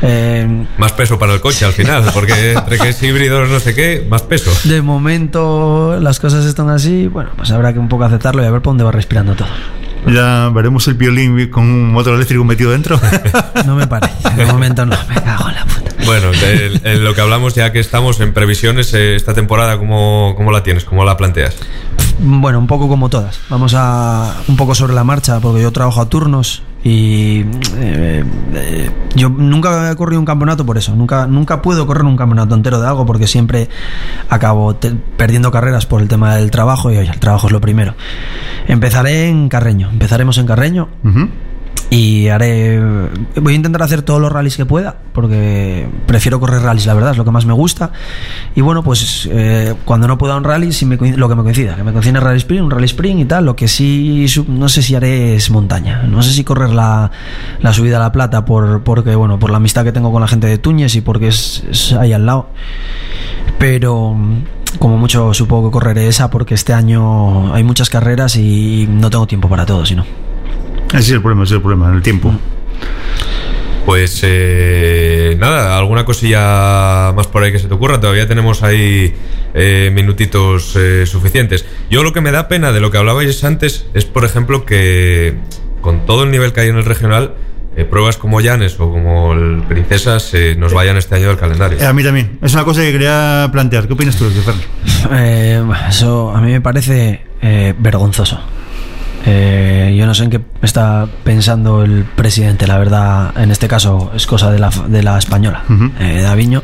Eh, más peso para el coche al final, porque entre que es híbrido no sé qué, más peso. De momento las cosas están así, bueno, pues habrá que un poco aceptarlo y a ver por dónde va respirando todo. Ya veremos el violín con un motor eléctrico metido dentro. No me parece, de momento no, me cago en la puta. Bueno, de, de lo que hablamos ya que estamos en previsiones, eh, esta temporada, ¿cómo, ¿cómo la tienes? ¿Cómo la planteas? Bueno, un poco como todas. Vamos a un poco sobre la marcha, porque yo trabajo a turnos y eh, eh, yo nunca he corrido un campeonato por eso. Nunca, nunca puedo correr un campeonato entero de algo porque siempre acabo te, perdiendo carreras por el tema del trabajo y oye, el trabajo es lo primero. Empezaré en Carreño, empezaremos en Carreño. Uh-huh. Y haré voy a intentar hacer todos los rallies que pueda porque prefiero correr rallies, la verdad es lo que más me gusta. Y bueno, pues eh, cuando no pueda un rally, si me, lo que me coincida, que me coincide rally sprint, un rally sprint y tal. Lo que sí no sé si haré es montaña, no sé si correr la, la subida a La Plata por, porque bueno, por la amistad que tengo con la gente de Túñez y porque es, es ahí al lado, pero como mucho supongo que correré esa porque este año hay muchas carreras y no tengo tiempo para todo, si no. Ese es el problema, ese es el problema, el tiempo. Pues eh, nada, alguna cosilla más por ahí que se te ocurra. Todavía tenemos ahí eh, minutitos eh, suficientes. Yo lo que me da pena de lo que hablabais antes es, por ejemplo, que con todo el nivel que hay en el regional, eh, pruebas como Llanes o como el Princesas eh, nos vayan este año del calendario. Eh, a mí también. Es una cosa que quería plantear. ¿Qué opinas tú, Fernando? Eh, eso a mí me parece eh, vergonzoso. Eh, yo no sé en qué está pensando el presidente, la verdad. En este caso es cosa de la, de la española, uh-huh. eh, Daviño,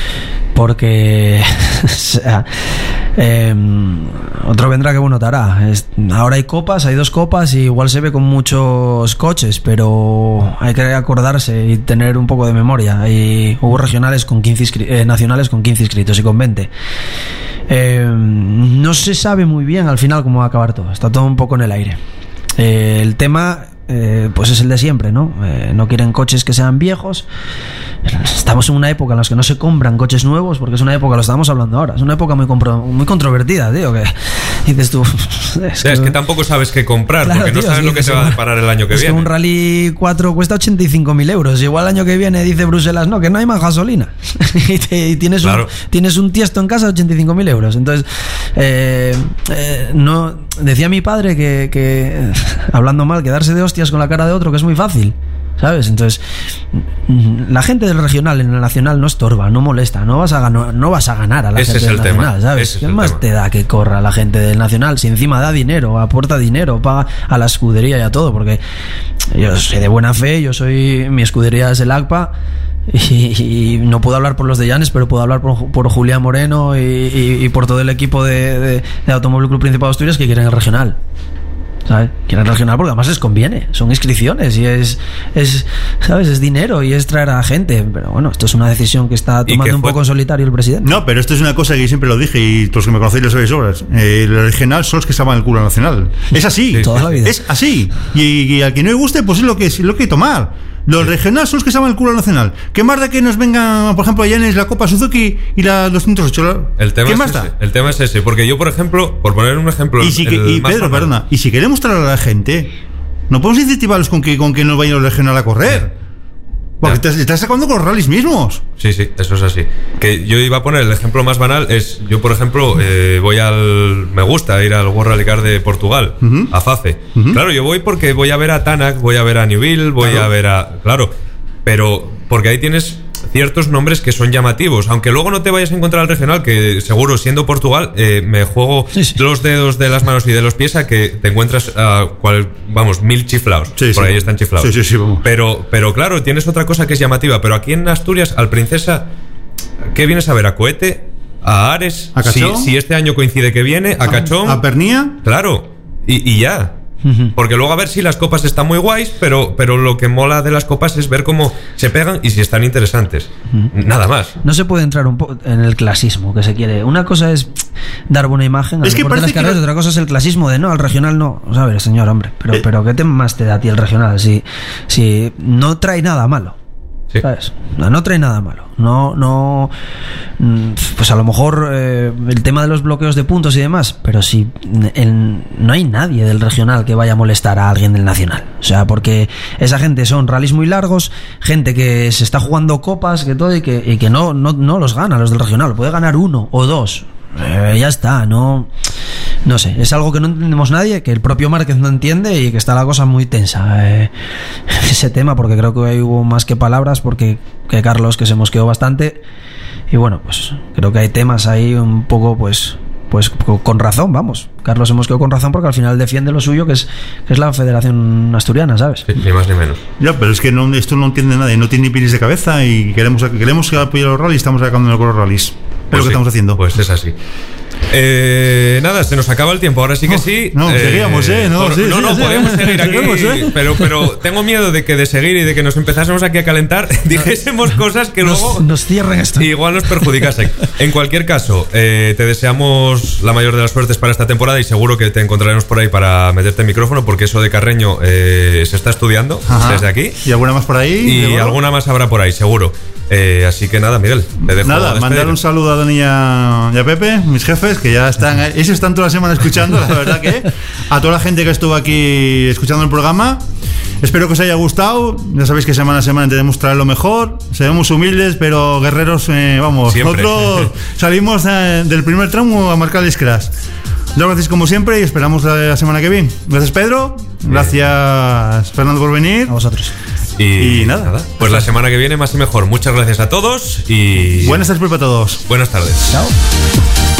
porque o sea, eh, otro vendrá que bueno notará. Es, ahora hay copas, hay dos copas y igual se ve con muchos coches, pero hay que acordarse y tener un poco de memoria. Y hubo regionales con quince inscri- eh, nacionales con quince inscritos y con veinte. Eh, no se sabe muy bien al final cómo va a acabar todo. Está todo un poco en el aire. Eh, el tema... Eh, pues es el de siempre, ¿no? Eh, no quieren coches que sean viejos. Estamos en una época en la que no se compran coches nuevos, porque es una época, lo estamos hablando ahora, es una época muy compro, muy controvertida, tío, que dices tú... Es, sí, que, es que tampoco sabes qué comprar, claro, porque tío, no sabes sí, lo que se va a deparar el año que es viene. Es que un Rally cuatro cuesta ochenta y cinco mil euros, igual el año que viene dice Bruselas, no, que no hay más gasolina. y, te, y tienes, claro. un, tienes un tiesto en casa de ochenta y cinco mil euros. Entonces, eh, eh, no decía mi padre que, que, hablando mal, quedarse de hostias con la cara de otro, que es muy fácil, ¿sabes? Entonces, la gente del regional en el nacional no estorba, no molesta, no vas a ganar, no vas a ganar a la Ese gente es del el nacional, tema. ¿sabes? Ese ¿Qué es más tema. te da que corra la gente del nacional si encima da dinero, aporta dinero, paga a la escudería y a todo? Porque yo soy de buena fe, yo soy, mi escudería es el A C P A. Y, y no puedo hablar por los de Llanes, pero puedo hablar por, por Julián Moreno y, y, y por todo el equipo de, de, de Automóvil Club Principado de Asturias que quieren el regional, ¿sabes? Quieren el regional porque además les conviene, son inscripciones y es, es ¿sabes? Es dinero y es traer a la gente. Pero bueno, esto es una decisión que está tomando un poco en solitario el presidente. No, pero esto es una cosa que yo siempre lo dije y todos los que me conocéis lo sabéis obras. Eh, el regional son los que salvan el culo nacional. Es así, sí, toda la vida. Es así. Y, y al que no le guste, pues es lo que es lo que hay que tomar. Los regionales son los que salvan el culo nacional. ¿Qué más da que nos vengan, por ejemplo, allá en la Copa Suzuki y la doscientos ocho? El tema ¿Qué es más ese, da? El tema es ese, porque yo, por ejemplo, por poner un ejemplo... Y, si que, y Pedro, perdona, y si queremos traer a la gente, no podemos incentivarlos con que, con que no vayan los regionales a correr. Porque te, te estás sacando con los rallies mismos. Sí, sí, eso es así. Que yo iba a poner el ejemplo más banal. Es, yo por ejemplo, eh, voy al... Me gusta ir al World Rally Car de Portugal, uh-huh. a FACE. Uh-huh. Claro, yo voy porque voy a ver a Tanak, voy a ver a Newville, voy claro. a ver a... Claro, pero porque ahí tienes ciertos nombres que son llamativos, aunque luego no te vayas a encontrar al regional, que seguro siendo Portugal eh, me juego sí, sí. los dedos de las manos y de los pies a que te encuentras a cual, vamos, mil chiflados, sí, por sí. ahí están chiflados, sí, sí, sí, vamos. pero pero claro, tienes otra cosa que es llamativa, pero aquí en Asturias al Princesa, ¿qué vienes a ver? ¿A Cohete? ¿A Ares? ¿A Cachón? Si, si este año coincide que viene, ¿a Cachón? ¿A Pernía? Claro, y, y ya. Porque luego a ver si las copas están muy guays, pero, pero lo que mola de las copas es ver cómo se pegan y si están interesantes. Uh-huh. Nada más. No se puede entrar un poco en el clasismo que se quiere. Una cosa es dar buena imagen al es que deporte de las carreras, no... otra cosa es el clasismo de no, al regional no. A ver, señor, hombre, pero, eh. pero ¿qué más te da a ti el regional? Si, si no trae nada malo. Sí. ¿Sabes? No, no trae nada malo. No, no. Pues a lo mejor eh, el tema de los bloqueos de puntos y demás, pero si el, no hay nadie del regional que vaya a molestar a alguien del nacional. O sea, porque esa gente son rallies muy largos, gente que se está jugando copas, que todo y que, y que no, no, no los gana los del regional. Puede ganar uno o dos. Eh, ya está, no. No sé, es algo que no entendemos nadie, que el propio Márquez no entiende y que está la cosa muy tensa. Eh, ese tema, porque creo que hubo más que palabras, porque que Carlos, que se mosqueó bastante. Y bueno, pues creo que hay temas ahí un poco, pues pues con razón, vamos. Carlos se mosqueó con razón porque al final defiende lo suyo, que es que es la Federación Asturiana, ¿sabes? Sí, ni más ni menos. Ya, pero es que no, esto no entiende nadie, no tiene ni pies de cabeza y queremos, queremos apoyar a los rallies, estamos sacando con los rallies. Es pues lo que sí, estamos haciendo. Pues es así. Eh, nada, se nos acaba el tiempo. Ahora sí que sí. No, no eh, seguíamos, ¿eh? No, por, sí, no, sí, no sí, podemos sí, seguir aquí. seguimos, ¿eh? Pero, pero tengo miedo de que de seguir y de que nos empezásemos aquí a calentar, dijésemos cosas que nos, luego nos cierren esto. Igual nos perjudicasen. En cualquier caso, eh, te deseamos la mayor de las suertes para esta temporada y seguro que te encontraremos por ahí para meterte el micrófono, porque eso de Carreño eh, se está estudiando. Ajá. Desde aquí. Y alguna más por ahí. Y seguro. Alguna más habrá por ahí, seguro. Eh, así que nada, Miguel, te dejo. Nada, mandar un saludo a Dani y a, y a Pepe, mis jefes, que ya están, ellos están toda la semana escuchando, la verdad que a toda la gente que estuvo aquí escuchando el programa. Espero que os haya gustado. Ya sabéis que semana a semana intentamos traer lo mejor. Seremos humildes, pero guerreros, eh, vamos. Siempre. Nosotros salimos eh, del primer tramo a marcar el scratch. Muchas gracias como siempre y esperamos la, la semana que viene. Gracias, Pedro. Gracias, Fernando, por venir. A vosotros. Y, y nada, nada, pues la semana que viene más y mejor. Muchas gracias a todos y... Buenas tardes para todos. Buenas tardes. Chao.